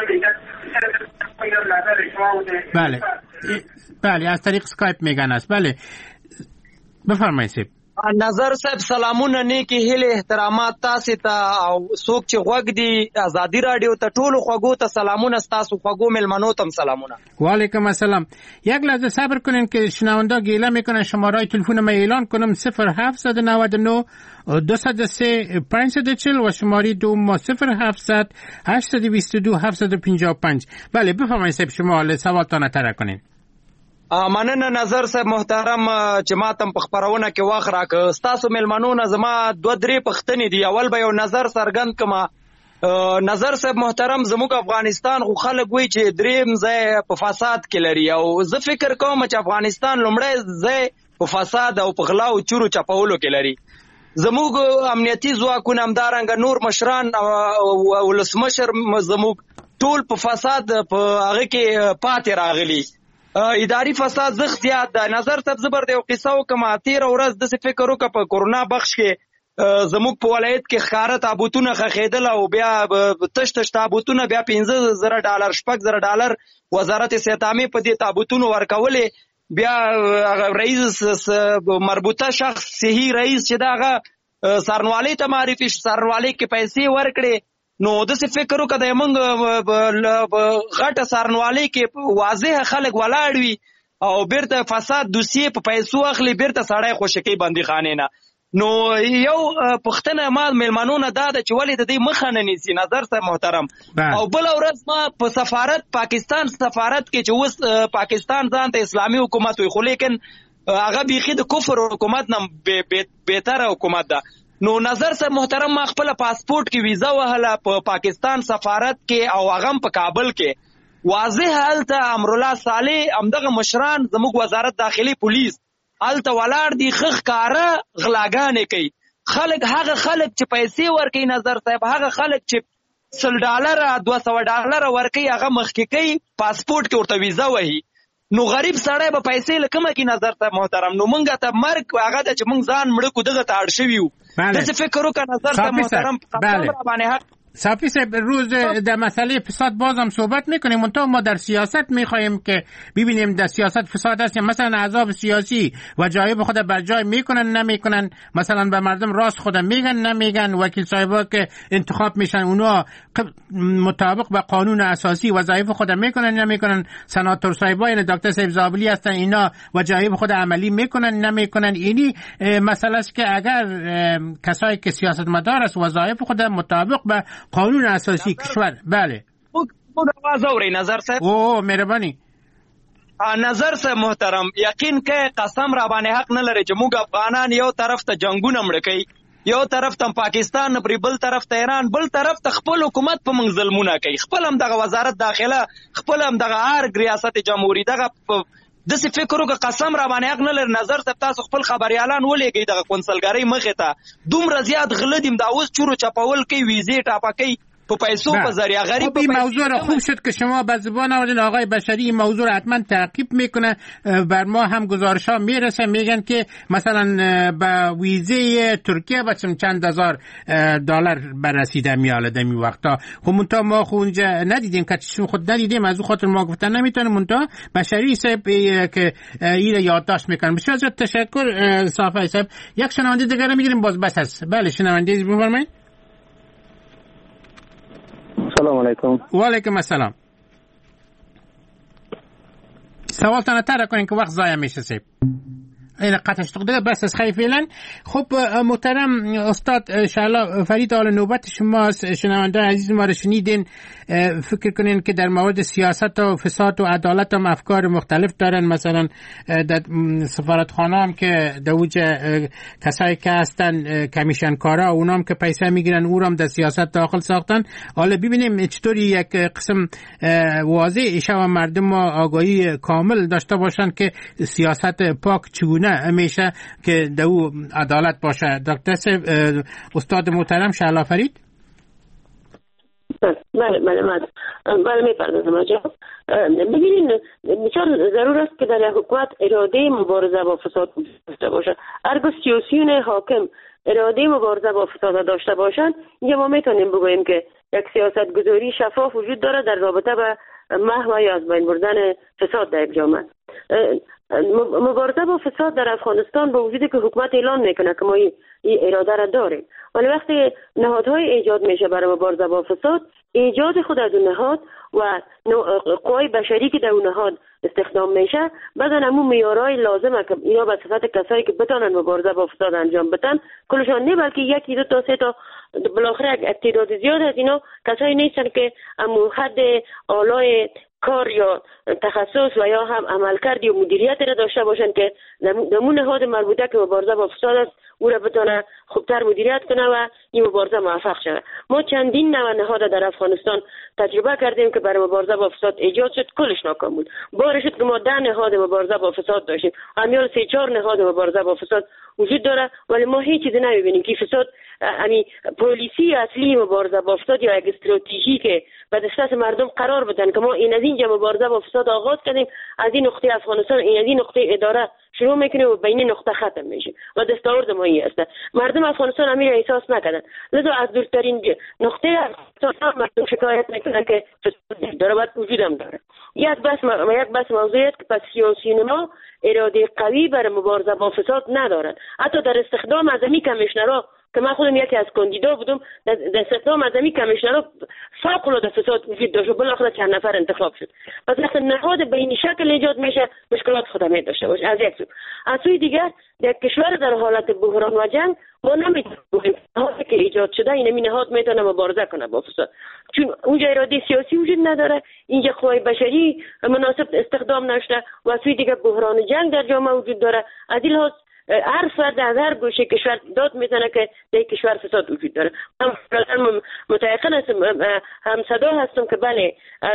بله بله از طریق اسکایپ میگن است. بله بفرمایید صاحب. نظر صاحب سلامونه نیکی هیله احترامات تاسو ته او څوک چې غوږ دی ازادي رادیو ته ټولو خوږو ته سلامونه، تاسو خوږو ملمنو ته سلامونه. و علیکم السلام. یک لحظه صبر کنین که شنونده گیله میکنن. شماره تلفن ما اعلان کنم صفر هفت نه نه دو صفر سه پنج صفر چهل و شماره دوم صفر هفت هشت دو دو هفت پنج پنج. بله بفرمایید صاحب شما سوالتان تر کنین. مننه نظر صاحب محترم چې ما تم په خبرونه کې واخ راک تاسو ملمنو نه زما دو درې پښتنې دی. اول به یو نظر سرګند کما. نظر صاحب محترم زموږ افغانستان خو خلک وایي چې دریم ځای په فساد کې لري او زه فکر کوم چې افغانستان لومړی ځای په فساد او په غلا او چورو چپولو کې لري. زموږ امنیتي ځواکونه همدارنګه نور مشران او ولسمشر زموږ ټول په فساد په هغه کې پاتې راغلي. اداري فساد زخ زیات ده. نظر صاحب زبر دی او قصه وکم تیر ورځ د څه فکر وکړ په کورونا بخش کې زموږ په ولایت کې ښکارا تابوتونه خخېدل او بیا تش تش تابوتونه بیا پنځه زره ډالر شپږ زره ډالر وزارت صحت عامه په دې تابوتونو ورکولې. بیا رئیس مربوطه شخص صحیح رئیس چې داغه سارنوالي ته معرفي سارنوالي کې پیسې ورکړي. نو د څه فکر وکړه د موږ غټه سارنوالي کې واضح خلک ولاړ وي او بیرته فساد دوسیه په پیسو اخلي بیرته سړی خوشکی بندي خانه نه. نو یو پښتنه ما ملمنونه دا د چولې د دې مخه نه نیسی. نظر صاحب محترم او بل ورځ ما په سفارت پاکستان سفارت کې چې اوس پاکستان ځان ته اسلامي حکومت وي خو لیکن هغه بیخي د کفر حکومت نه بهتره حکومت ده. نو نظر صاحب محترم ما خپل پاسپورت کې ویزا وهله په پاکستان سفارت کې او هغه په کابل کې واضح هلته امرالله صالح همدغه مشران زموږ وزارت داخلي پولیس هلته ولاړ دي خخ کاره غلاګانې کوي. خلک هغه خلک چې پیسې ورکوي نظر صاحب هغه خلک چې سل ډالر دوه سوه ډالر ورکوي هغه مخکې کوي پاسپورت کې ورته ویزا وهي. نو غریب سړی به پیسې لکمه کې نظر ته محترم نو مونږ ته مرګ هغه د چې مونږ ځان مړ کو دغه ته اړ شوي وو. داسې فکر وکړه نظر ته محترم باندې حق صافی صاحب روز در مسئله فساد باز هم صحبت میکنیم منتها ما در سیاست میخواهیم که ببینیم در سیاست فساد هست. مثلا احزاب سیاسی وجایب خود بر جای میکنن نمیکنن، مثلا به مردم راست خود میگن نمیگن، وکیل صاحبا که انتخاب میشن اونا مطابق به قانون اساسی وظایف خود میکنن نمیکنن، سناتور صاحبا یعنی دکتر صاحب زابلی هستن اینا وجایب خود عملی میکنن نمیکنن. اینی مسئله است که اگر کسایی که سیاستمدار است وظایف خود مطابق به قانون اساسی کشور بله خود آواز اوری نظر صاحب او مهربانی نظر صاحب محترم یقین که قسم را باندې حق نه لري چې موږ افغانان یو طرف ته جنگونه مړ کوي یو طرف ته پاکستان پرې بل طرف ته ایران بل طرف ته خپل حکومت په موږ ظلمونه کوي خپل هم دغه وزارت داخله خپل هم دغه هر ریاست جمهوریت دغه دسی فکر وکړه قسم را باندې حق نه لري نظر صاحب تاسو خپل خبريالان ولېږئ دغه کنسلګری مخه ته دومره زیات غلدیم دا اوس چورو چپاول کوي ویزې ټاپه کوي په پیسو په ذریعه غریب په موضوع را خوب شد که شما به زبان آوردین آقای بشری این موضوع را حتما تعقیب میکنه بر ما هم گزارش ها میرسه میگن که مثلا با ویزه ترکیه بچم چند هزار دلار بررسیده میاله دمی وقتا خب منتها ما خود اونجا ندیدیم که چشم خود ندیدیم از اون خاطر ما گفتن نمیتونه منتها بشری صاحب که این یادداشت میکنن بسیار زیاد تشکر صافی صاحب. یک شنونده دیگر میگیریم باز بس است. بله شنونده بفرمایید. سلام علیکم. و علیکم السلام. سوال تنه تر کنین که وقت ضایع میشه سیب این قطعش تقدر بس از خیلی فعلا. خب محترم استاد شعلا فرید آل نوبت شماست. شنونده عزیز ما رو شنیدین. فکر کنین که در مورد سیاست و فساد و عدالت هم افکار مختلف دارن. مثلا در سفارتخانه هم که دوج کسایی که هستن کمیشن کارا اونا هم که پیسه میگیرن او هم در سیاست داخل ساختن. حالا ببینیم چطوری یک قسم واضح ایشه و مردم ما آگاهی کامل داشته باشن که سیاست پاک چگونه همیشه که دو عدالت باشه. دکتر استاد محترم شعلا فرید. بله بله بله بله میپردازم آجا. ببینین بسیار ضرور است که در حکومت اراده مبارزه با فساد داشته باشه. هرگاه سیاسیون حاکم اراده مبارزه با فساد داشته باشند یه ما میتونیم بگوییم که یک سیاست گذاری شفاف وجود داره در رابطه به محو یا از بین بردن فساد در یک جامعه. مبارزه با فساد در افغانستان با وجودی که حکومت اعلان میکنه که ما این اراده را داریم ولی وقتی نهادهای ایجاد میشه برای مبارزه با فساد ایجاد خود از اون نهاد و قوای بشری که در اون نهاد استخدام میشه بعدن همون معیارهای لازمه که اینا به صفت کسایی که بتونن مبارزه با فساد انجام بدن کلشان نه بلکه یکی دو تا سه تا بالاخره یک تعداد زیاد از اینا کسایی نیستن که امو حد اعلای کار یا تخصص و یا هم عملکرد یا مدیریت را داشته باشند که دمون نهاد مربوطه که مبارزه با فساد است او را بتونه خوبتر مدیریت کنه و این مبارزه موفق شود. ما چندین نوع نهاد در افغانستان تجربه کردیم که برای مبارزه با فساد ایجاد شد کلش ناکام بود. بار شد که ما ده نهاد مبارزه با فساد داشتیم همیال سه چهار نهاد مبارزه با فساد وجود داره ولی ما هیچ چیزی نمیبینیم که فساد همین پلیسی اصلی مبارزه با فساد یا یک استراتژی که به دست مردم قرار بدن که ما این از اینجا مبارزه با فساد آغاز کردیم، از این نقطه افغانستان این از این نقطه اداره شروع میکنیم و بین نقطه ختم میشه و دستاورد ما این است. مردم افغانستان امیر احساس نکردن، لذا از دورترین نقطه افغانستان مردم شکایت میکنن که فساد داره، باید وجود هم داره. یک بس م... یک بس موضوعیت که پس سیاسیون ما اراده قوی برای مبارزه با فساد ندارن. حتی در استخدام اعظمی کمیشنرها که من خودم یکی از کاندیدا بودم، در استخدام اعظمی کمیشنرها فوق العاده فساد وجود داشت و بالاخره چند نفر انتخاب شد. پس وقتی نهاد به این شکل ایجاد میشه مشکلات خودم داشته باشه. از یک سو از سوی دیگر در کشور در حالت بحران و جنگ ما نمیتونیم نهادی که ایجاد شده این همین نهاد میتونه مبارزه کنه با فساد، چون اونجا اراده سیاسی وجود نداره، اینجا قوای بشری مناسب استخدام نشده و از سوی دیگر بحران جنگ در جامعه وجود داره. از این لحاظ هر فرد از هر گوشه کشور داد میزنه که در کشور فساد وجود داره. من متأکد هستم، هم صدا هستم که بله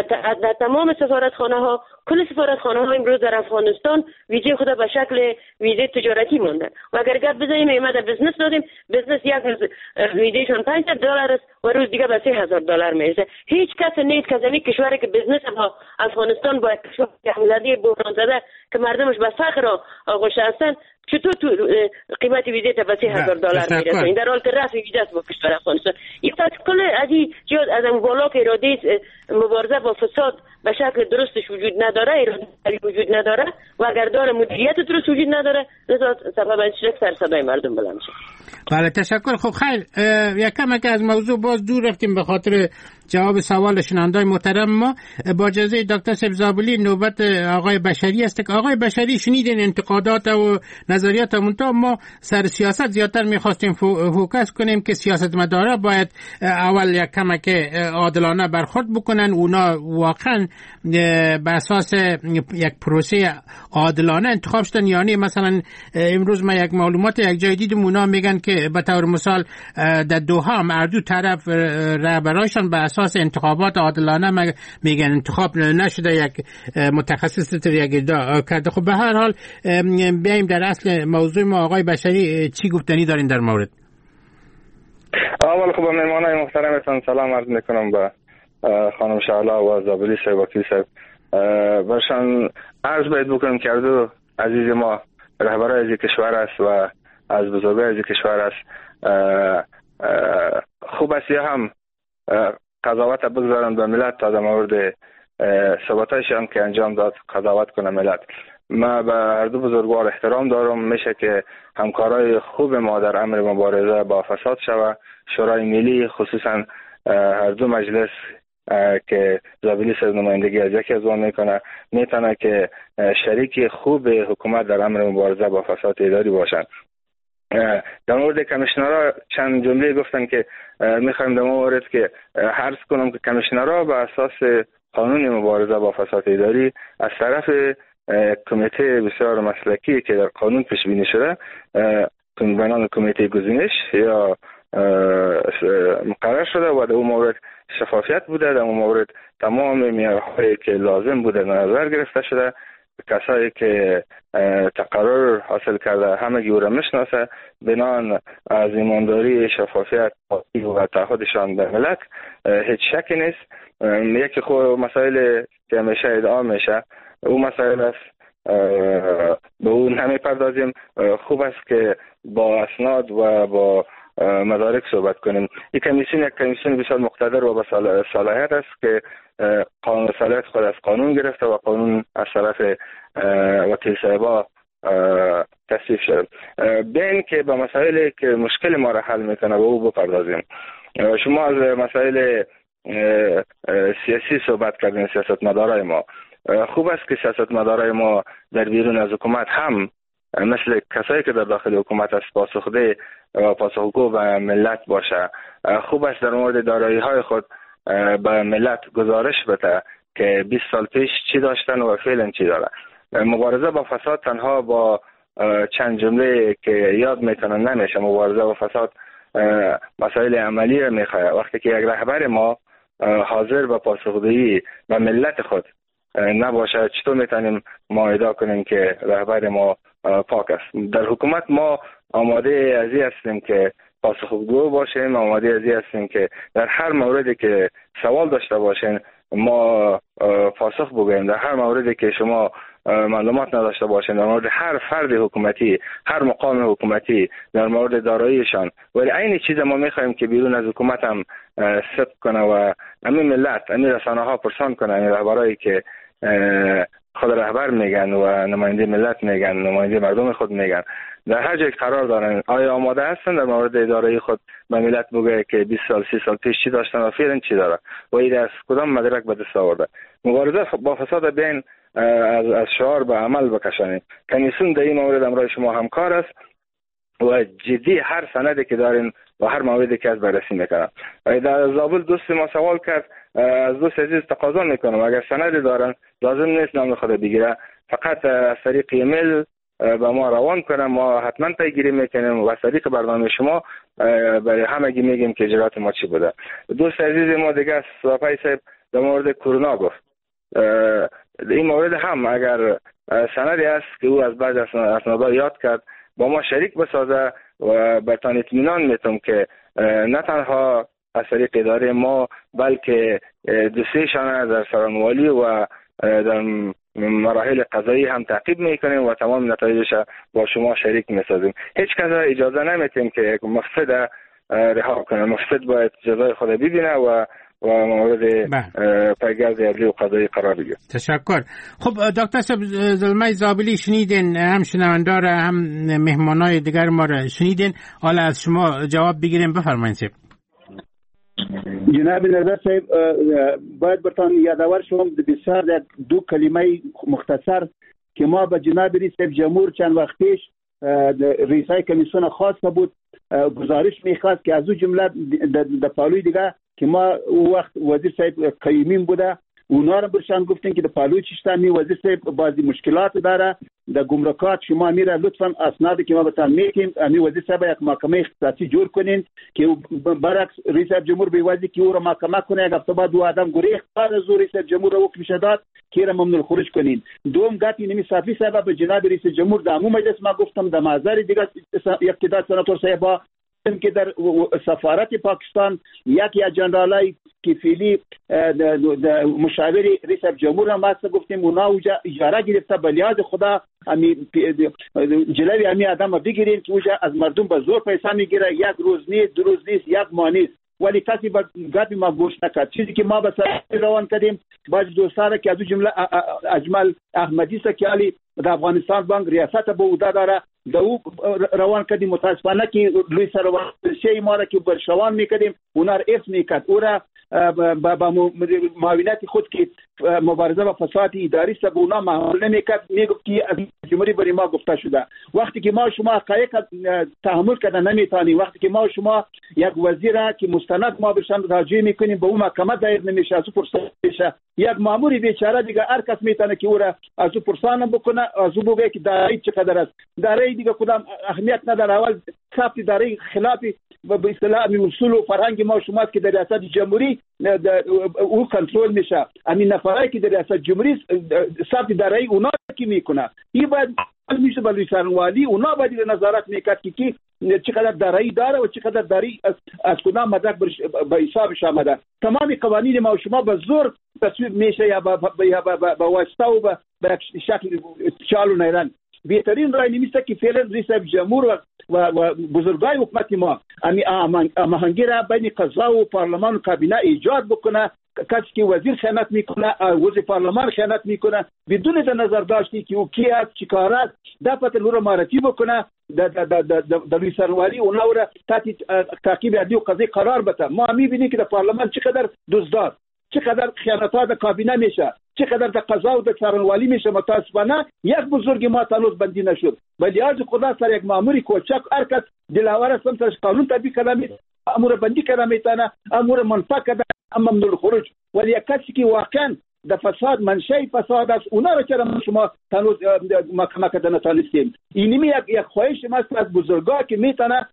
در تمام سفارتخانه ها، کل سفارتخانه ها امروز در افغانستان ویزه خود به شکل ویزه تجارتی مونده و اگر گپ بزنیم ایمه در بزنس دادیم، بزنس یک روز ویزهشون پنجصد دلار است و روز دیگه به سه هزار دلار میرسه. هیچ کس نیست که زمین کشوری که بزنس با افغانستان با کشور جنگزده بحران زده که مردمش به فقر آغشته هستن چطور تو قیمت ویزه تا به سه هزار دلار میرسه؟ این در حال که رفع ویزه است با کشور افغانستان. این پس کل از این جهت از اون بالا که اراده مبارزه با فساد به شکل درستش وجود نداره، اراده وجود نداره و اگر داره مدیریت درست وجود نداره، لذا سبب از شرک سر صدای مردم بلند میشه. بله تشکر. خب خیر یکم که از موضوع باز دور رفتیم به خاطر جواب سوال شنوندای محترم ما. با اجازه دکتر سبزابلی نوبت آقای بشری است که آقای بشری شنیدین انتقادات و نظریات منتها ما سر سیاست زیادتر میخواستیم فوکس کنیم که سیاستمدارا باید اول یک کمک عادلانه برخورد بکنن، اونا واقعا به اساس یک پروسه عادلانه انتخاب شدن. یعنی مثلا امروز ما یک معلومات یک جای دیدم اونا میگن که به طور مثال در دوحه هم اردو طرف رهبرایشان به اساس انتخابات عادلانه میگن انتخاب نشده، یک متخصص یک ادعا کرده. خب به هر حال بیایم در اصل موضوع ما. آقای بشری چی گفتنی دارین در مورد؟ اول خب مهمانای محترمتان سلام عرض میکنم به خانم شعلا و زابلی صاحب و کی صاحب. برشان عرض باید بکنم که اردو عزیز ما رهبرای از کشور است و از بزرگای از کشور است. خوب است یا هم قضاوت بگذارند به ملت تا در مورد ثباتایش هم که انجام داد قضاوت کنه ملت. ما به هر دو بزرگوار احترام دارم. میشه که همکارای خوب ما در امر مبارزه با فساد شود. شورای ملی خصوصا هر دو مجلس که زابلی صاحب نمایندگی از یکی از اون میکنه میتونه که شریک خوب حکومت در امر مبارزه با فساد اداری باشند. در مورد کمیشنرها چند جمله گفتن که میخوایم در مورد که عرض کنم که کمیشنرها به اساس قانون مبارزه با فساد اداری از طرف کمیته بسیار مسلکی که در قانون پیش بینی شده به نام کمیته گزینش یا مقرر شده و در اون مورد شفافیت بوده، در اون مورد تمام معیارهایی که لازم بوده نظر گرفته شده. کسایی که تقرر حاصل کرده همگی او را میشناسه. بنان از ایمانداری شفافیت و تعهدشان به ملت هیچ شکی نیست. یکی خود مسائل که همیشه ادعا میشه او مسائل است، به اون نمی پردازیم. خوب است که با اسناد و با مدارک صحبت کنیم. این کمیسیون یک کمیسیون بسیار مقتدر و با صلاحیت است که قانون صلاحیت خود از قانون گرفته و قانون از طرف وکیل صاحبا تصویب شد. بین که به مسائلی که مشکل ما را حل میکنه به او بپردازیم. شما از مسائل سیاسی صحبت کردین، سیاستمدارای ما. خوب است که سیاستمدارای ما در بیرون از حکومت هم مثل کسایی که در داخل حکومت است پاسخده و پاسخگو به ملت باشه. خوب است در مورد دارایی های خود به ملت گزارش بده که بیست سال پیش چی داشتن و فعلا چی داره. مبارزه با فساد تنها با چند جمله که یاد میکنن نمیشه. مبارزه با فساد مسائل عملی میخواد. وقتی که یک رهبر ما حاضر به پاسخگویی به ملت خود نباشه چطور میتونیم ما ادعا کنیم که رهبر ما پاک است؟ در حکومت ما آماده ازی هستیم که پاسخگو باشیم. آماده ازی هستیم که در هر موردی که سوال داشته باشین ما پاسخ بگوییم. در هر موردی که شما معلومات نداشته باشین در مورد هر فرد حکومتی، هر مقام حکومتی، در مورد داراییشان، ولی عین چیز ما میخوایم که بیرون از حکومت هم صدق کنه و همین ملت، همین رسانه ها پرسان کنه، همین رهبرایی که خود رهبر میگن و نماینده ملت میگن، نماینده مردم خود میگن، در هر جای قرار دارن آیا آماده هستن در مورد اداره خود به ملت بگه که بیست سال سی سال پیش چی داشتن و فعلا چی داره و این از کدام مدرک به دست آورده. مبارزه با فساد بین از از شعار به عمل بکشانید. کمیسیون در این مورد امروز شما همکار است و جدی هر سندی که دارین و هر موردی که از بررسی میکنن. در زابل دوست ما سوال کرد، از دوست عزیز تقاضا میکنم اگر سندی دارن لازم نیست نام خود بگیره، فقط از طریق ایمیل به ما روان کنم، ما حتما پیگیری میکنیم و از طریق برنامه شما برای همگی میگیم که اجرات ما چی بوده. دوست عزیز ما دیگه صحافی صاحب در مورد کرونا گفت، این مورد هم اگر سندی است که او از بعض اسنادها یاد کرد با ما شریک بسازه و بهتان اطمینان میتم که نه تنها از طریق اداره ما بلکه دوسیشان در سرانوالی و در مراحل قضایی هم تعقیب میکنیم و تمام نتایجش با شما شریک میسازیم. هیچ کس اجازه نمیتیم که مفسد رها کنه. مفسد باید جزای خود ببینه و و مورد پیگرد عدلی و قضایی قرار بگیره. تشکر. خب دکتر زلمه زابلی شنیدین، هم شنوندار هم مهمانای دیگر ما را شنیدین، حالا از شما جواب بگیریم. بفرمایید صاحب. جناب نظر صاحب باید برتان یادآور شوم بسیار دو کلمه مختصر که ما به جناب رئیس جمهور چند وقت پیش رئیسای کمیسیون خاص بود گزارش میخواست که از اون جمله در پالوی دیگه که ما وقت وزیر صاحب قیمین بوده اونا رو برشان گفتن که در پالوی چشتانی وزیر صاحب بعضی مشکلات داره در گمرکات، شما میره لطفا اسنادی که ما بهتون میگیم امی وزیر صاحب یک محکمه اختصاصی جور کنین که برعکس رئیس جمهور به وزیر که او رو محکمه کنه، یک هفته بعد دو آدم گریخت بعد از رئیس جمهور رو حکم داد که را ممنوع خروج کنین. دوم گاتی نمی صافی صاحب به جناب رئیس جمهور در عموم مجلس ما گفتم در محضر دیگه اقتدار سناتور صاحب که در سفارت پاکستان یکی از جنرالای که فعلی مشاور رئیس جمهور هم هست گفتیم اونا اوجا اجاره گرفته به لحاظ خدا امی جلوی امی آدم بگیرین که اوجا از مردم به زور پیسه میگیره، یک روز نیست، دو روز نیست، یک ماه نیست، ولی کسی با گاپی ما گوش نکرد. چیزی که ما به سر روان کردیم باز دوستان که از جمله اجمل احمدی سکیالی در افغانستان بانک ریاست به عهده داره در او روان کردیم. متاسفانه که لوی سروان شی ما را که برشوان میکردیم اونا را افت میکرد، او را با معاونت خود که مبارزه با فساد اداری است به اونا محول نمیکرد، میگفت که از جمهوری بری ما گفته شده. وقتی که ما شما حقایق تحمل کردن نمیتونیم، وقتی که ما شما یک وزیر که مستند ما بهشان راجع میکنیم به اون محکمه دایر نمیشه، از او پرسان میشه، یک ماموری بیچاره دیگه هر کس میتونه که او را از او پرسان بکنه، از او بگه که دارایی چقدر است، دارایی دیگه کدام اهمیت نداره. اول ثبت دارایی خلاف و به اصطلاح اصول و فرهنگ ما شماست که در ریاست جمهوری او کنترل میشه. همین نفرایی که در ریاست جمهوری ثبت دارایی اونا کی میکنه، این باید میشه بلوی سرنوالی اونا باید نظارت میکرد که کی چقدر دارایی داره و چقدر دارایی از, از کدام مدرک به حسابش آمده. تمام قوانین ما و شما به زور تصویب میشه یا به واسطه و به شکل چال و نیران. بهترین رای نمیسته که فعلا رئیس جمهور و, و, و بزرگای حکومت ما امی آمهنگی را بین قضا و پارلمان و کابینه ایجاد بکنه. کسی که وزیر خیانت میکنه، وزیر پارلمان خیانت میکنه بدون در نظر داشتی که او کی است چی کار است، دفعه رو معرفی بکنه در روی سرنواری اونا را تحت تعقیب عدلی و قضایی قرار بده. ما میبینیم که در پارلمان چقدر دزدار، چقدر خیانت‌ها در کابینه میشه، چقدر در قضا و در سرنوالی میشه. متاسفانه یک بزرگ ما تنوز بندی نشد. ولی از خدا سر یک ماموری کوچک هر کس دلاور است سرش قانون تطبیق کنه، امور بندی کنه میتونه، امور منفعت کنه، ممنوع الخروج. ولی یک کسی که واقعا در فساد منشأ فساد است اونا را چرا شما تنوز محکمه کردن نتونستیم؟ اینمی یک یک خواهش ما از بزرگا که میتونه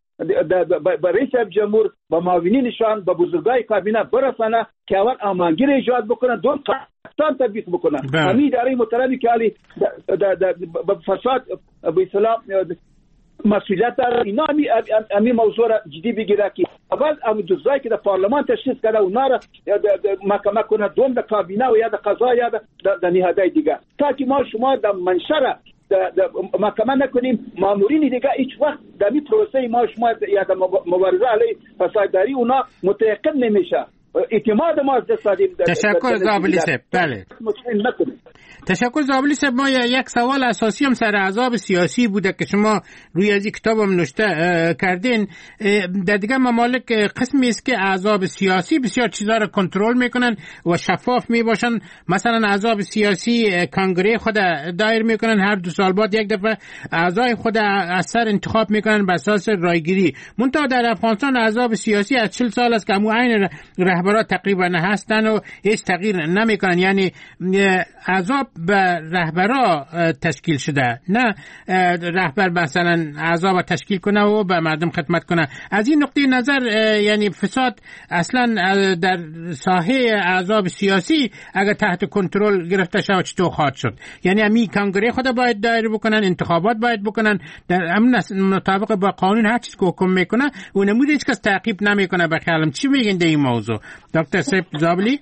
با رئیس جمهور با معاونینشان با بزرگای کابینه برسانه که اول آمانگیر ایجاد بکنن، دون قانون تطبیق بکنن. همین اداره محترمی که علی با فساد به اصطلاح مسئولیت داره اینا همین موضوع را جدی بگیره که اول هم دوزایی که در پارلمان تشخیص کرده اونا را محکمه کنه، دوم در کابینه و یا در قضا یا در نهادهای دیگه، تا که ما شما در منشأ محکمه نکنیم مامورین دیگه هیچ وقت در این پروسه ما شما یا در مبارزه علیه فسادداری اونا متيقن نمیشه. اعتماد ما از دست دادیم. تشکر زابلی صاحب. بله تشکر زابلی صاحب. ما یک سوال اساسی هم سر احزاب سیاسی بوده که شما روی از این کتابم نوشته کردین. در دیگه ممالک قسمی است که احزاب سیاسی بسیار چیزا را کنترل میکنن و شفاف میباشن. مثلا احزاب سیاسی کنگره خود دایر میکنن، هر دو سال بعد یک دفعه اعضای خود از سر انتخاب میکنن بر اساس رایگیری. منتها در افغانستان احزاب سیاسی از چهل سال است که همون عین رهبران تقریبا هستن و هیچ تغییر نمیکنن، یعنی احزاب به رهبرا تشکیل شده، نه رهبر مثلا احزاب تشکیل کنه و به مردم خدمت کنه. از این نقطه نظر یعنی فساد اصلا در ساحه احزاب سیاسی اگر تحت کنترل گرفته شود چطور خواهد شد؟ یعنی همین کنگره خود باید دایر بکنن، انتخابات باید بکنن در امن مطابق با قانون، هر چیز که حکم میکنه و نمود هیچ کس تعقیب نمیکنه. بخیالم چی میگین در این موضوع دکتر صاحب زابلی؟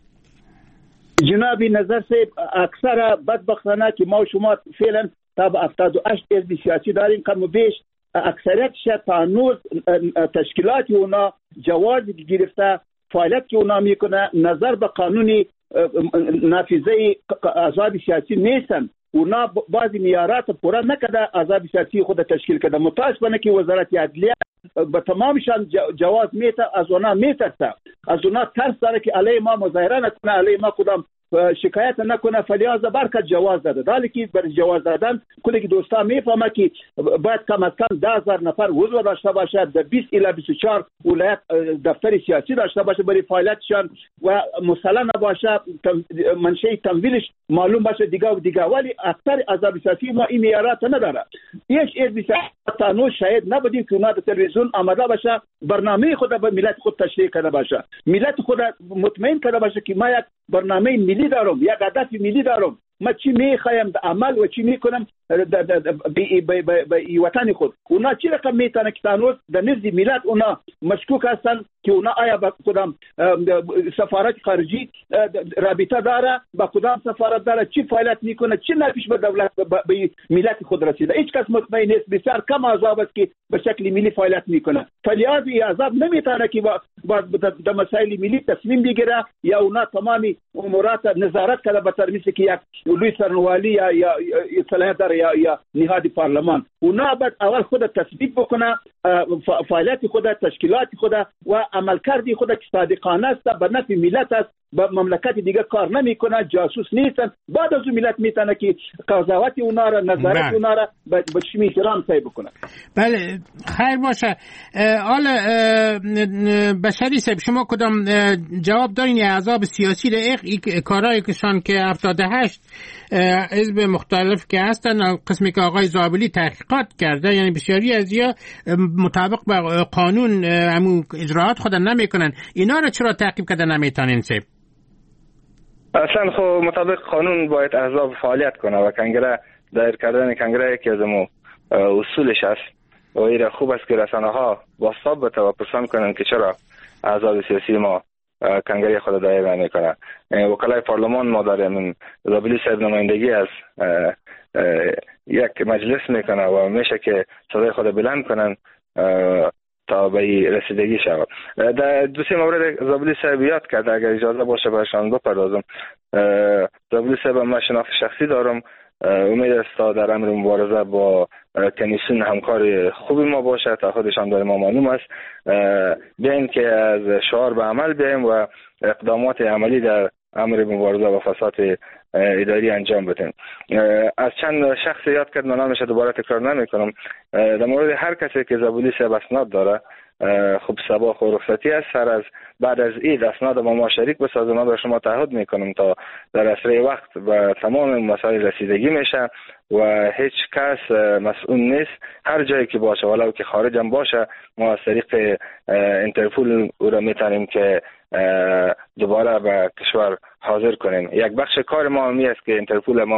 جنابی نظر صاحب اکثر بدبختانه که ما شما فعلا تا به هفتاد و هشت حزب سیاسی داریم، کم و بیش اکثریتش تانوز تشکیلات اونا جواز گرفته، فعالیت که اونا میکنه نظر به قانونی نافذه احزاب سیاسی نیستن. اونا بعضی معیارات پورا نکرده احزاب سیاسی خود تشکیل کرده. متاسفانه که وزارت عدلیه به تمامشان جواز میته، از اونا میترسه، از اونا ترس داره که علیه ما مظاهره نکنه، علیه ما کدام شکایت نکنه، فلیاز برکت جواز داده. دالی که برای جواز دادن کلی که دوستا میفهمه که باید کم از کم ده هزار نفر عضو داشته باشه، در بیست الی بیست و چهار ولایت دفتر سیاسی داشته باشه برای فعالیتشان و مسلح نباشه، منشأ تمویلش معلوم باشه دیگه و دیگه. ولی اکثر احزاب سیاسی ما این معیارات نداره. یک حزب سیاسی تانو شاید نبودیم که اونا در تلویزیون آمده باشه برنامه خود به ملت خود تشریح کرده باشه، ملت خود مطمئن کرده باشه که ما یک برنامه ملی دارم، یک هدف ملی دارم، ما چی میخوایم به عمل و چی میکنم به وطن خود. اونا چی رقم میتونه که تانوز در نزد ملت اونا مشکوک هستن که اونا آیا با کدام سفارت خارجی رابطه داره، با کدام سفارت داره، چی فعالیت میکنه، چی نفیش به دولت به ملت خود رسیده. هیچ کس مطمئن نیست. بسیار کم احزاب است که به شکل ملی فعالیت میکنه. فلیاز این احزاب نمیتونه که با در مسائل ملی تصمیم بگیره یا اونا تمامی امورات نظارت کنه به طور مثل که یک لوی سرنوالی یا یا صلاحیت داره یا یا نهاد پارلمان. اونا باید اول خود تثبیت بکنه فعالیت خود، تشکیلات خود و عملکردی خود که صادقانه است، به نفع ملت است، با مملکت دیگه کار نمیکنه، جاسوس نیستن. بعد از اون ملت میتونه که قضاوت اونا را، نظارت اونا را به چشم احترام سعی بکنه. بله خیر باشه. حالا بشری صاحب شما کدام جواب دارین احزاب سیاسی را این کارهایی کشان که هفتاد و هشت حزب مختلف که هستن، قسمی که آقای زابلی تحقیقات کرده، یعنی بسیاری از یا مطابق با قانون همون اجراعات خود نمیکنن، اینا را چرا تعقیب کردن نمیتونین صاحب؟ اصلا خب مطابق قانون باید احزاب فعالیت کنه و کنگره دایر کردن کنگره یکی از مو اصولش است و این خوب است که رسانه ها بازتاب بده و پرسان کنن که چرا احزاب سیاسی ما کنگره خود دایر نمیکنه. وکلای پارلمان ما داریم، زابلی صاحب نمایندگی از یک مجلس میکنه و میشه که صدای خود بلند کنن تا به رسیدگی شود. در دو سه مورد زابلی صاحب یاد کرده، اگر اجازه باشه برشان بپردازم. زابلی صاحب من شناخت شخصی دارم، امید است تا در امر مبارزه با کمیسیون همکار خوبی ما باشه، تا خودشان داره ما معلوم است. بیاین که از شعار به عمل بیایم و اقدامات عملی در امر مبارزه با فساد اداری انجام بدیم. از چند شخص یاد کرد، من نامش دوباره تکرار نمی کنم. در مورد هر کسی که زابلی صاحب اسناد داره، خب سبا و رخصتی است، سر از بعد از عید اسناد با ما شریک بسازه. ما به شما تعهد میکنم تا در اسرع وقت به تمام مسائل رسیدگی میشه و هیچ کس مسئول نیست. هر جایی که باشه، ولو که خارج هم باشه، ما از طریق اینترپول او را میتونیم که دوباره به کشور حاضر کنیم. یک بخش کار ما همی است که اینترپول ما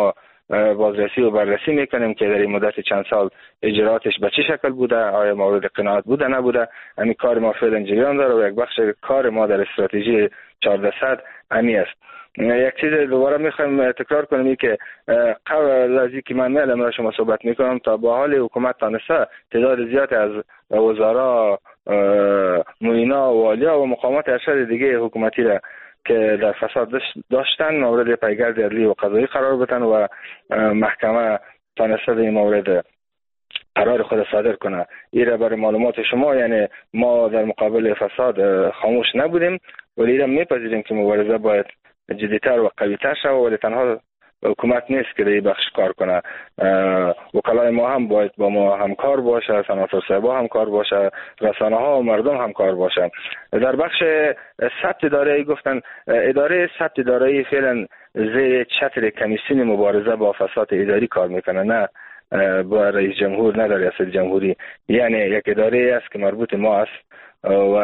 بازرسی و بررسی میکنیم که در این مدت چند سال اجراتش به چه شکل بوده، آیا مورد قناعت بوده نبوده. همین کار ما فعلا جریان داره و یک بخش کار ما در استراتژی چهارصد امی است. یک چیز دوباره میخوایم تکرار کنیم که قبل از اینکه من میلم را شما صحبت میکنم تا با حال حکومت تانسته تعداد زیاد از وزرا، معینا و والیا و مقامات ارشد دیگه حکومتی را که در فساد داشتن مورد پیگرد عدلی و قضایی قرار بدن و محکمه تانسته در این مورد قرار خود صادر کنه. ایره برای معلومات شما، یعنی ما در مقابل فساد خاموش نبودیم ولی ایره میپذیریم که مبارزه باید جدیتر و قویتر شود، ولی تنها حکومت نیست که در این بخش کار کنه. وکلای ما هم باید با ما همکار باشه، سناتور صاحبا همکار باشه، رسانه ها و مردم همکار باشه. در بخش ثبت اداره گفتن اداره ثبت اداره فعلا زیر چتر کمیسیون مبارزه با فساد اداری کار میکنه، نه با رئیس جمهور، نه در ریاست جمهوری. یعنی یک اداره است که مربوط ما است و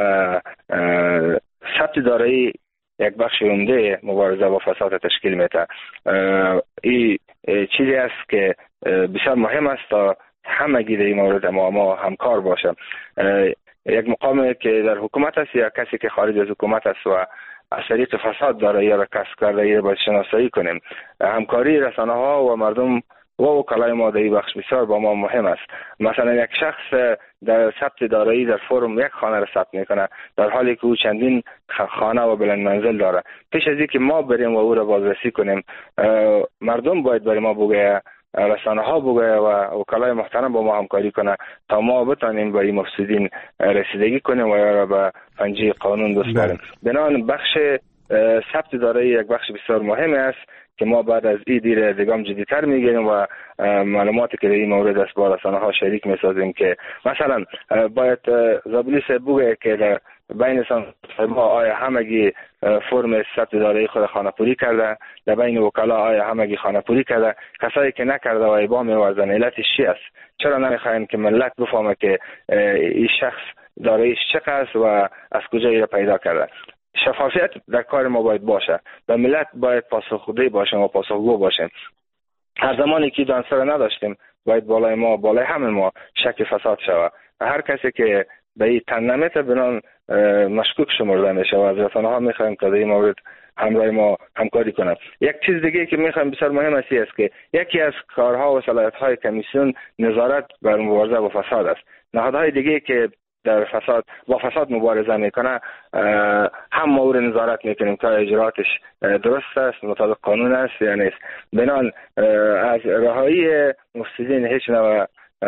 ثبت اداره یک بخش عمده مبارزه با فساد تشکیل میده. این چیزی است که بسیار مهم است تا همگی در این مورد ما ما همکار باشه. یک مقامی که در حکومت است یا کسی که خارج از حکومت است و از طریق فساد داره یا را کسب کرده یا باید شناسایی کنیم. همکاری رسانه ها و مردم و وکلای ما در این بخش بسیار با ما مهم است. مثلا یک شخص در ثبت دارایی در فرم یک خانه را ثبت میکنه در حالی که او چندین خانه و بلند منزل داره. پیش از اینکه ما بریم و او را بازرسی کنیم، مردم باید برای ما بگه، رسانه ها بگه و وکلای محترم با ما همکاری کنه تا ما بتانیم به این مفسدین رسیدگی کنیم و یا را به پنجه قانون بسپاریم. بنابراین بخش ثبت دارایی یک بخش بسیار مهم است که ما بعد از این دیر دیگام جدیتر میگیریم و معلوماتی که در این مورد است با رسانه ها شریک میسازیم. که مثلا باید زابلی صاحب بگه که در بین ما آیا همگی فرم ثبت دارایی خود خانه پوری کرده، در بین وکلا آیا همگی خانه پوری کرده، کسایی که نکرده و ایبا میوازن علتش چی است؟ چرا نمیخوایم که ملت بفهمه که این شخص داراییش چقدر است و از کجا ایره پیدا کرده؟ شفافیت در کار ما باید باشه و ملت باید پاسخگوی باشیم و پاسخگو باشیم. هر زمانی که دانسر نداشتیم باید بالای ما بالای همه ما شک فساد شود. هر کسی که به این تن نمیته بنان مشکوک شمرده میشه و از رسانه ها میخوایم که در این مورد همراه ما همکاری کنند. یک چیز دیگه که میخوایم بسیار مهم است است که یکی از کارها و صلاحیت های کمیسیون نظارت بر مبارزه با فساد است. نهادهای دیگه که در فساد با فساد مبارزه میکنه هم ما او نظارت میکنیم که اجراتش درست است، مطابق قانون است یا نیست. بنان از رهایی مفسدین هیچ نوع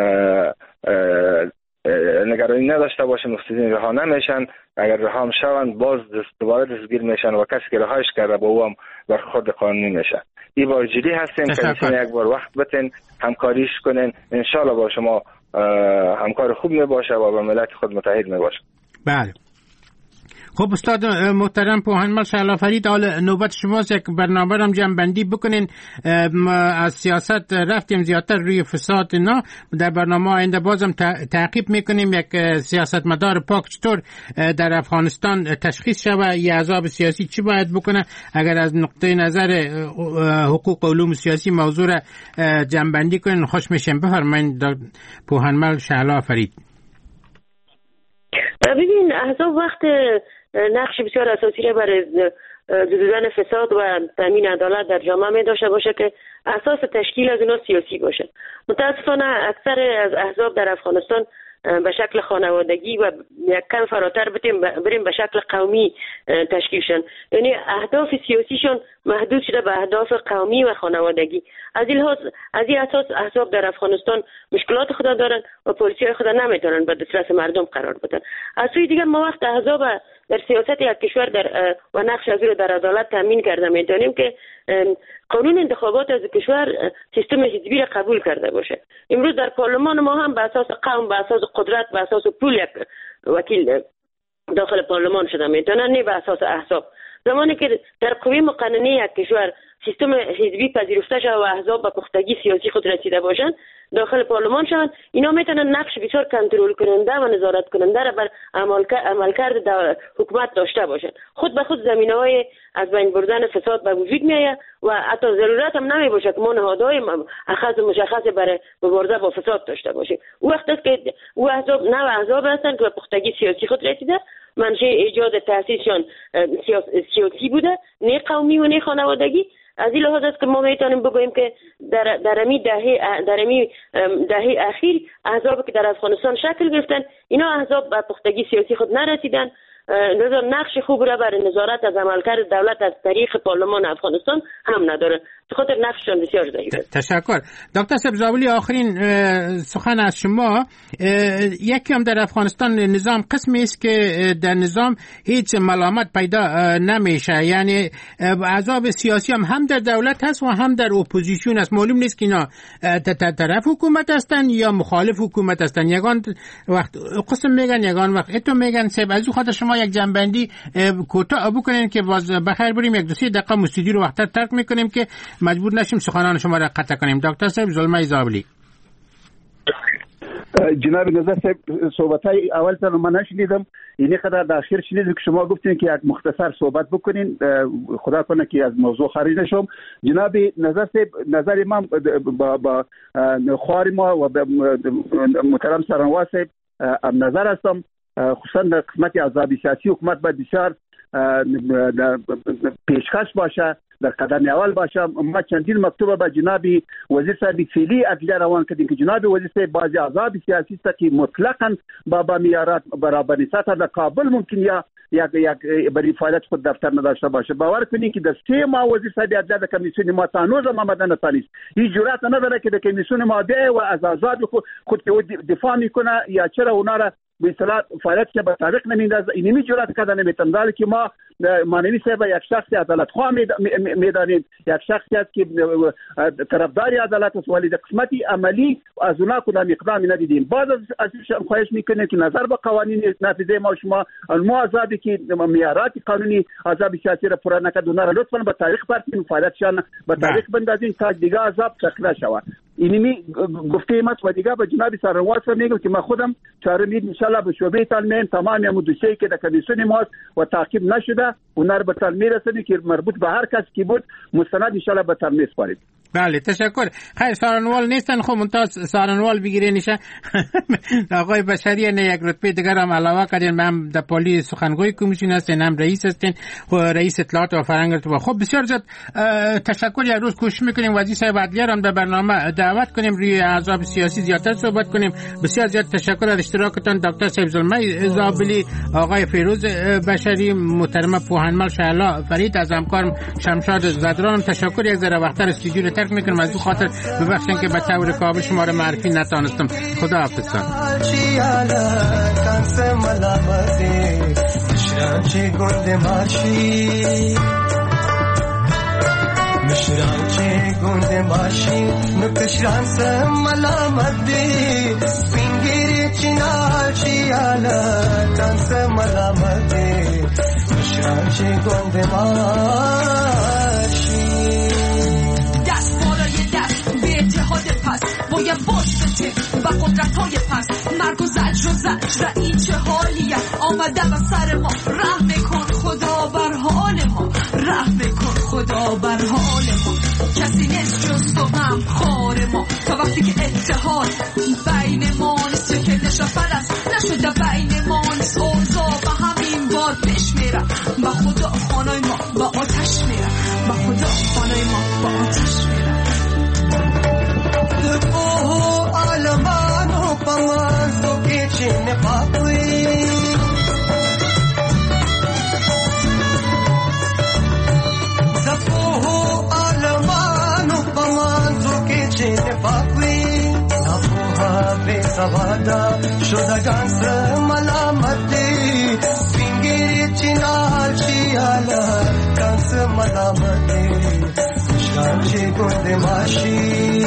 نگرانی نداشته باشه. مفسدین رها نمیشن، اگر رها هم شوند باز دوباره دستگیر میشن و کسی که رهایش کرده با او هم برخورد قانونی میشه. این بار جدی هستیم که یک بار وقت بتین همکاریش کنین، انشالله با شما همکار خوب می باشه و با ملت خود متحد می باشه. بله. خب استاد محترم پوهنمل شعلا فرید، حال نوبت شماست یک برنامه هم جمع بندی بکنین. از سیاست رفتیم زیادتر روی فساد نه، در برنامه آینده بازم تعقیب میکنیم یک سیاستمدار پاک چطور در افغانستان تشخیص شود، یه عذاب سیاسی چی باید بکنه. اگر از نقطه نظر حقوق و علوم سیاسی موضوع را جمع بندی کنین خوش میشم. بفرمایید پوهنمل شعلا فرید. ببین احزاب وقت نقش بسیار اساسی را برای زدودن فساد و تامین عدالت در جامعه می داشته باشه که اساس تشکیل از اونا سیاسی باشه. متاسفانه اکثر از احزاب در افغانستان به شکل خانوادگی و یک کم فراتر بریم به شکل قومی تشکیل شدن، یعنی اهداف سیاسیشون محدود شده به اهداف قومی و خانوادگی. از این لحاظ از این اساس احزاب در افغانستان مشکلات خود دارن و پالیسی خود نمیتونن به دسترس مردم قرار بدن. از سوی دیگر ما وقت احزاب در سیاست یک کشور در و نقش از در عدالت تامین کرده میتونیم که قانون انتخابات از کشور سیستم حزبی را قبول کرده باشه. امروز در پارلمان ما هم به اساس قوم، به اساس قدرت، به اساس پول یک وکیل داخل پارلمان شده میتونن، نه به اساس احزاب. زمانی که در قوه مقننه یک کشور سیستم حزبی پذیرفته شود و احزاب به پختگی سیاسی خود رسیده باشند، داخل پارلمان شوند، اینا میتونن نقش بسیار کنترل کننده و نظارت کننده را بر عملکرد حکومت داشته باشند. خود به خود زمینه‌های از بین بردن فساد به وجود میآید و حتی ضرورت هم نمی باشد که ما نهادهای اخذ مشخص برای مبارزه با فساد داشته باشیم. او وقت است که او احزاب نه احزاب هستند که به پختگی سیاسی خود رسیده، منشأ ایجاد تأسیسشان سیاسی بوده، نه قومی و نه خانوادگی. از این لحاظ است که ما میتونیم بگوییم که در در امی دهه در امی دهه اخیر احزابی که در افغانستان شکل گرفتن، اینا احزاب به پختگی سیاسی خود نرسیدن، لذا نقش خوب را برای نظارت از عملکرد دولت از طریق پارلمان افغانستان هم نداره، به خاطر نقششان بسیار ضعیف است. تشکر. دکتر صاحب زابلی، آخرین سخن از شما. یکی هم در افغانستان نظام قسمی است که در نظام هیچ ملامت پیدا نمیشه، یعنی احزاب سیاسی هم هم در دولت هست و هم در اپوزیسیون است. معلوم نیست که اینا طرف حکومت هستن یا مخالف حکومت هستن. یگان وقت قسم میگن، یگان وقت اتو میگن. صاحب از خاطر شما یک جنبندی کوتاه بکنین که باز بخیر بریم یک دو سه دقیقه مستدی رو وقت ترک میکنیم که مجبور نشیم سخنان شما را قطع کنیم. دکتر صاحب زلمه زابلی. جناب نظر صاحب، صحبتای اول تر من نشنیدم، اینی قدر در اخیر شنیدم که شما گفتین که یک مختصر صحبت بکنین، خدا کنه که از موضوع خارج نشم. جناب نظر صاحب، نظر من با با خوار ما و محترم سرنواز صاحب ام نظر هستم، خصوصا در قسمت عذابی سیاسی حکومت باید بسیار پیشکش باشه، در قدم اول باشه. ما چندین مکتوب به جناب وزیر صاحب فعلی عدلیه روان کردیم که جناب وزیر صاحب بعضی عذاب سیاسی است که مطلقاً با با معیارات برابر نیست، در کابل ممکن یا یک یک برای فعالیت خود دفتر نداشته باشه. باور کنید که در سه ماه وزیر صاحب عدلیه در کمیسیون ما تانوز ما مدن تانیست، هیچ جرأت نداره که در کمیسیون ما ده و از آزاد خود خود دفاع میکنه یا چرا اونا را به اصطلاح فعالیت که به طریق نمیندازه. اینمی جرأت کردن نمیتونم، در که ما مانوی صاحب یک شخص عدالت خواه میدانیم، یک شخصی است که طرفدار عدالت است، ولی در قسمتی عملی از اونا کدام اقدامی ندیدیم. بعض از خواهش میکنیم که نظر به قوانین نافذه ما شما ما آزادی که معیارات قانونی عذاب سیاسی را پورا نکرد، اونا را لطفا به طریق برسیم، فعالیتشان به طریق بندازیم تا دیگه عذاب شکل شود. اینمی گفته ما و دیگه به جناب سرنواز میگم که ما خودم چهارم ان شاء الله به شعبه تعلیم تمام مدرسه که در کمیسیون ما و تعقیب نشده اونا رو به تعلیم رسونی که مربوط به هر کس کی بود مستند ان شاء الله به تعلیم سپارید. بله تشکر. خیر سارنوال نیستن، خب منتها سارنوال بگیره نشه آقای بشری نه یک رتبه دیگر هم علاوه کردین، هم در پالی سخنگوی کمیسیون هستین، هم رئیس هستین و رئیس اطلاعات و فرهنگ ارتباط. خب بسیار زیاد تشکر. یک روز کوشش میکنیم وزیر صاحب عدلیه هم در برنامه دعوت کنیم، روی احزاب سیاسی زیادتر صحبت کنیم. بسیار زیاد تشکر از اشتراکتان دکتر صاحب زلمه زابلی، آقای فیروز بشری، محترمه پوهنمل شهلا فرید، از همکارم شمشاد زدران تشکر. یک ذره وقتر استودیو ترک میکنم، از اون خاطر ببخشید که به طور کامل شما رو معرفی نتونستم. خدا حافظتان. مشران چه گنده باشی نکشران سم ملامت دی سپینگیری چینال چیالا تنس ملامت دی مشران چه گنده باشی دست بالای دست به اتحاد پس باید باش بچه و قدرت های پس مرگ و زجر و زجر این چه حالیه آمده و سر ما رحم کن خدا بر حال ما رحم کن خدا بر حال ما کسی نیست جز تو هم خار ما تا وقتی که اتحاد بین ما نیست که نشفر است نشده بین ما نیست اوضاع و همین بار پیش میره با خدا خانای ما با آتش میره با خدا خانای ما با آتش میره اوه آلمانو پمازو که چین پاپوی سوادا شدگان سر ملامت دی سپینگیری چینال چیالا کانس ملامت دی مشران چی گنده باشی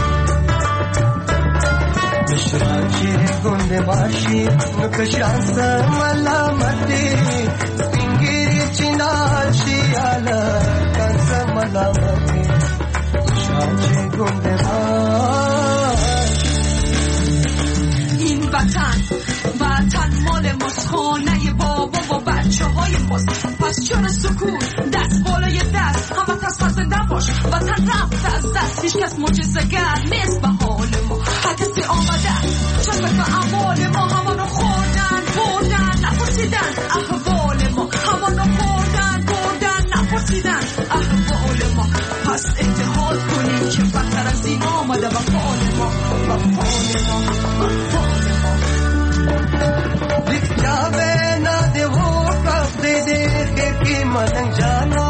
مشران چی گنده باشی نکشان سر ملامت دی سپینگیری چینال چیالا خیالا کنز ملامتی شاچه گنده این وطن وطن مال ماست خانه بابا و بچه های ماست پس چرا سکوت دست بالای دست همه پس زنده باش وطن رفت از دست هیچ کس معجزه‌گر نیست به حال ما هر کسی آمده چشم به اعمال ما همانو خوردن بردن نپرسیدن احوال ما همانو خوردن بردن نپرسیدن احوال ما پس اتحاد کنیم که بهتر از این آمده به حال ما به حال ما به حال ما लिखा वे ना दे वो कब दे दे के की मन जाना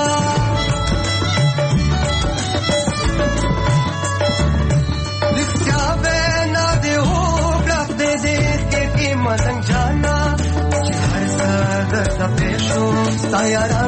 लिखा वे ना दे वो कब दे दे के की मन जाना हर सद तपेशो तायारा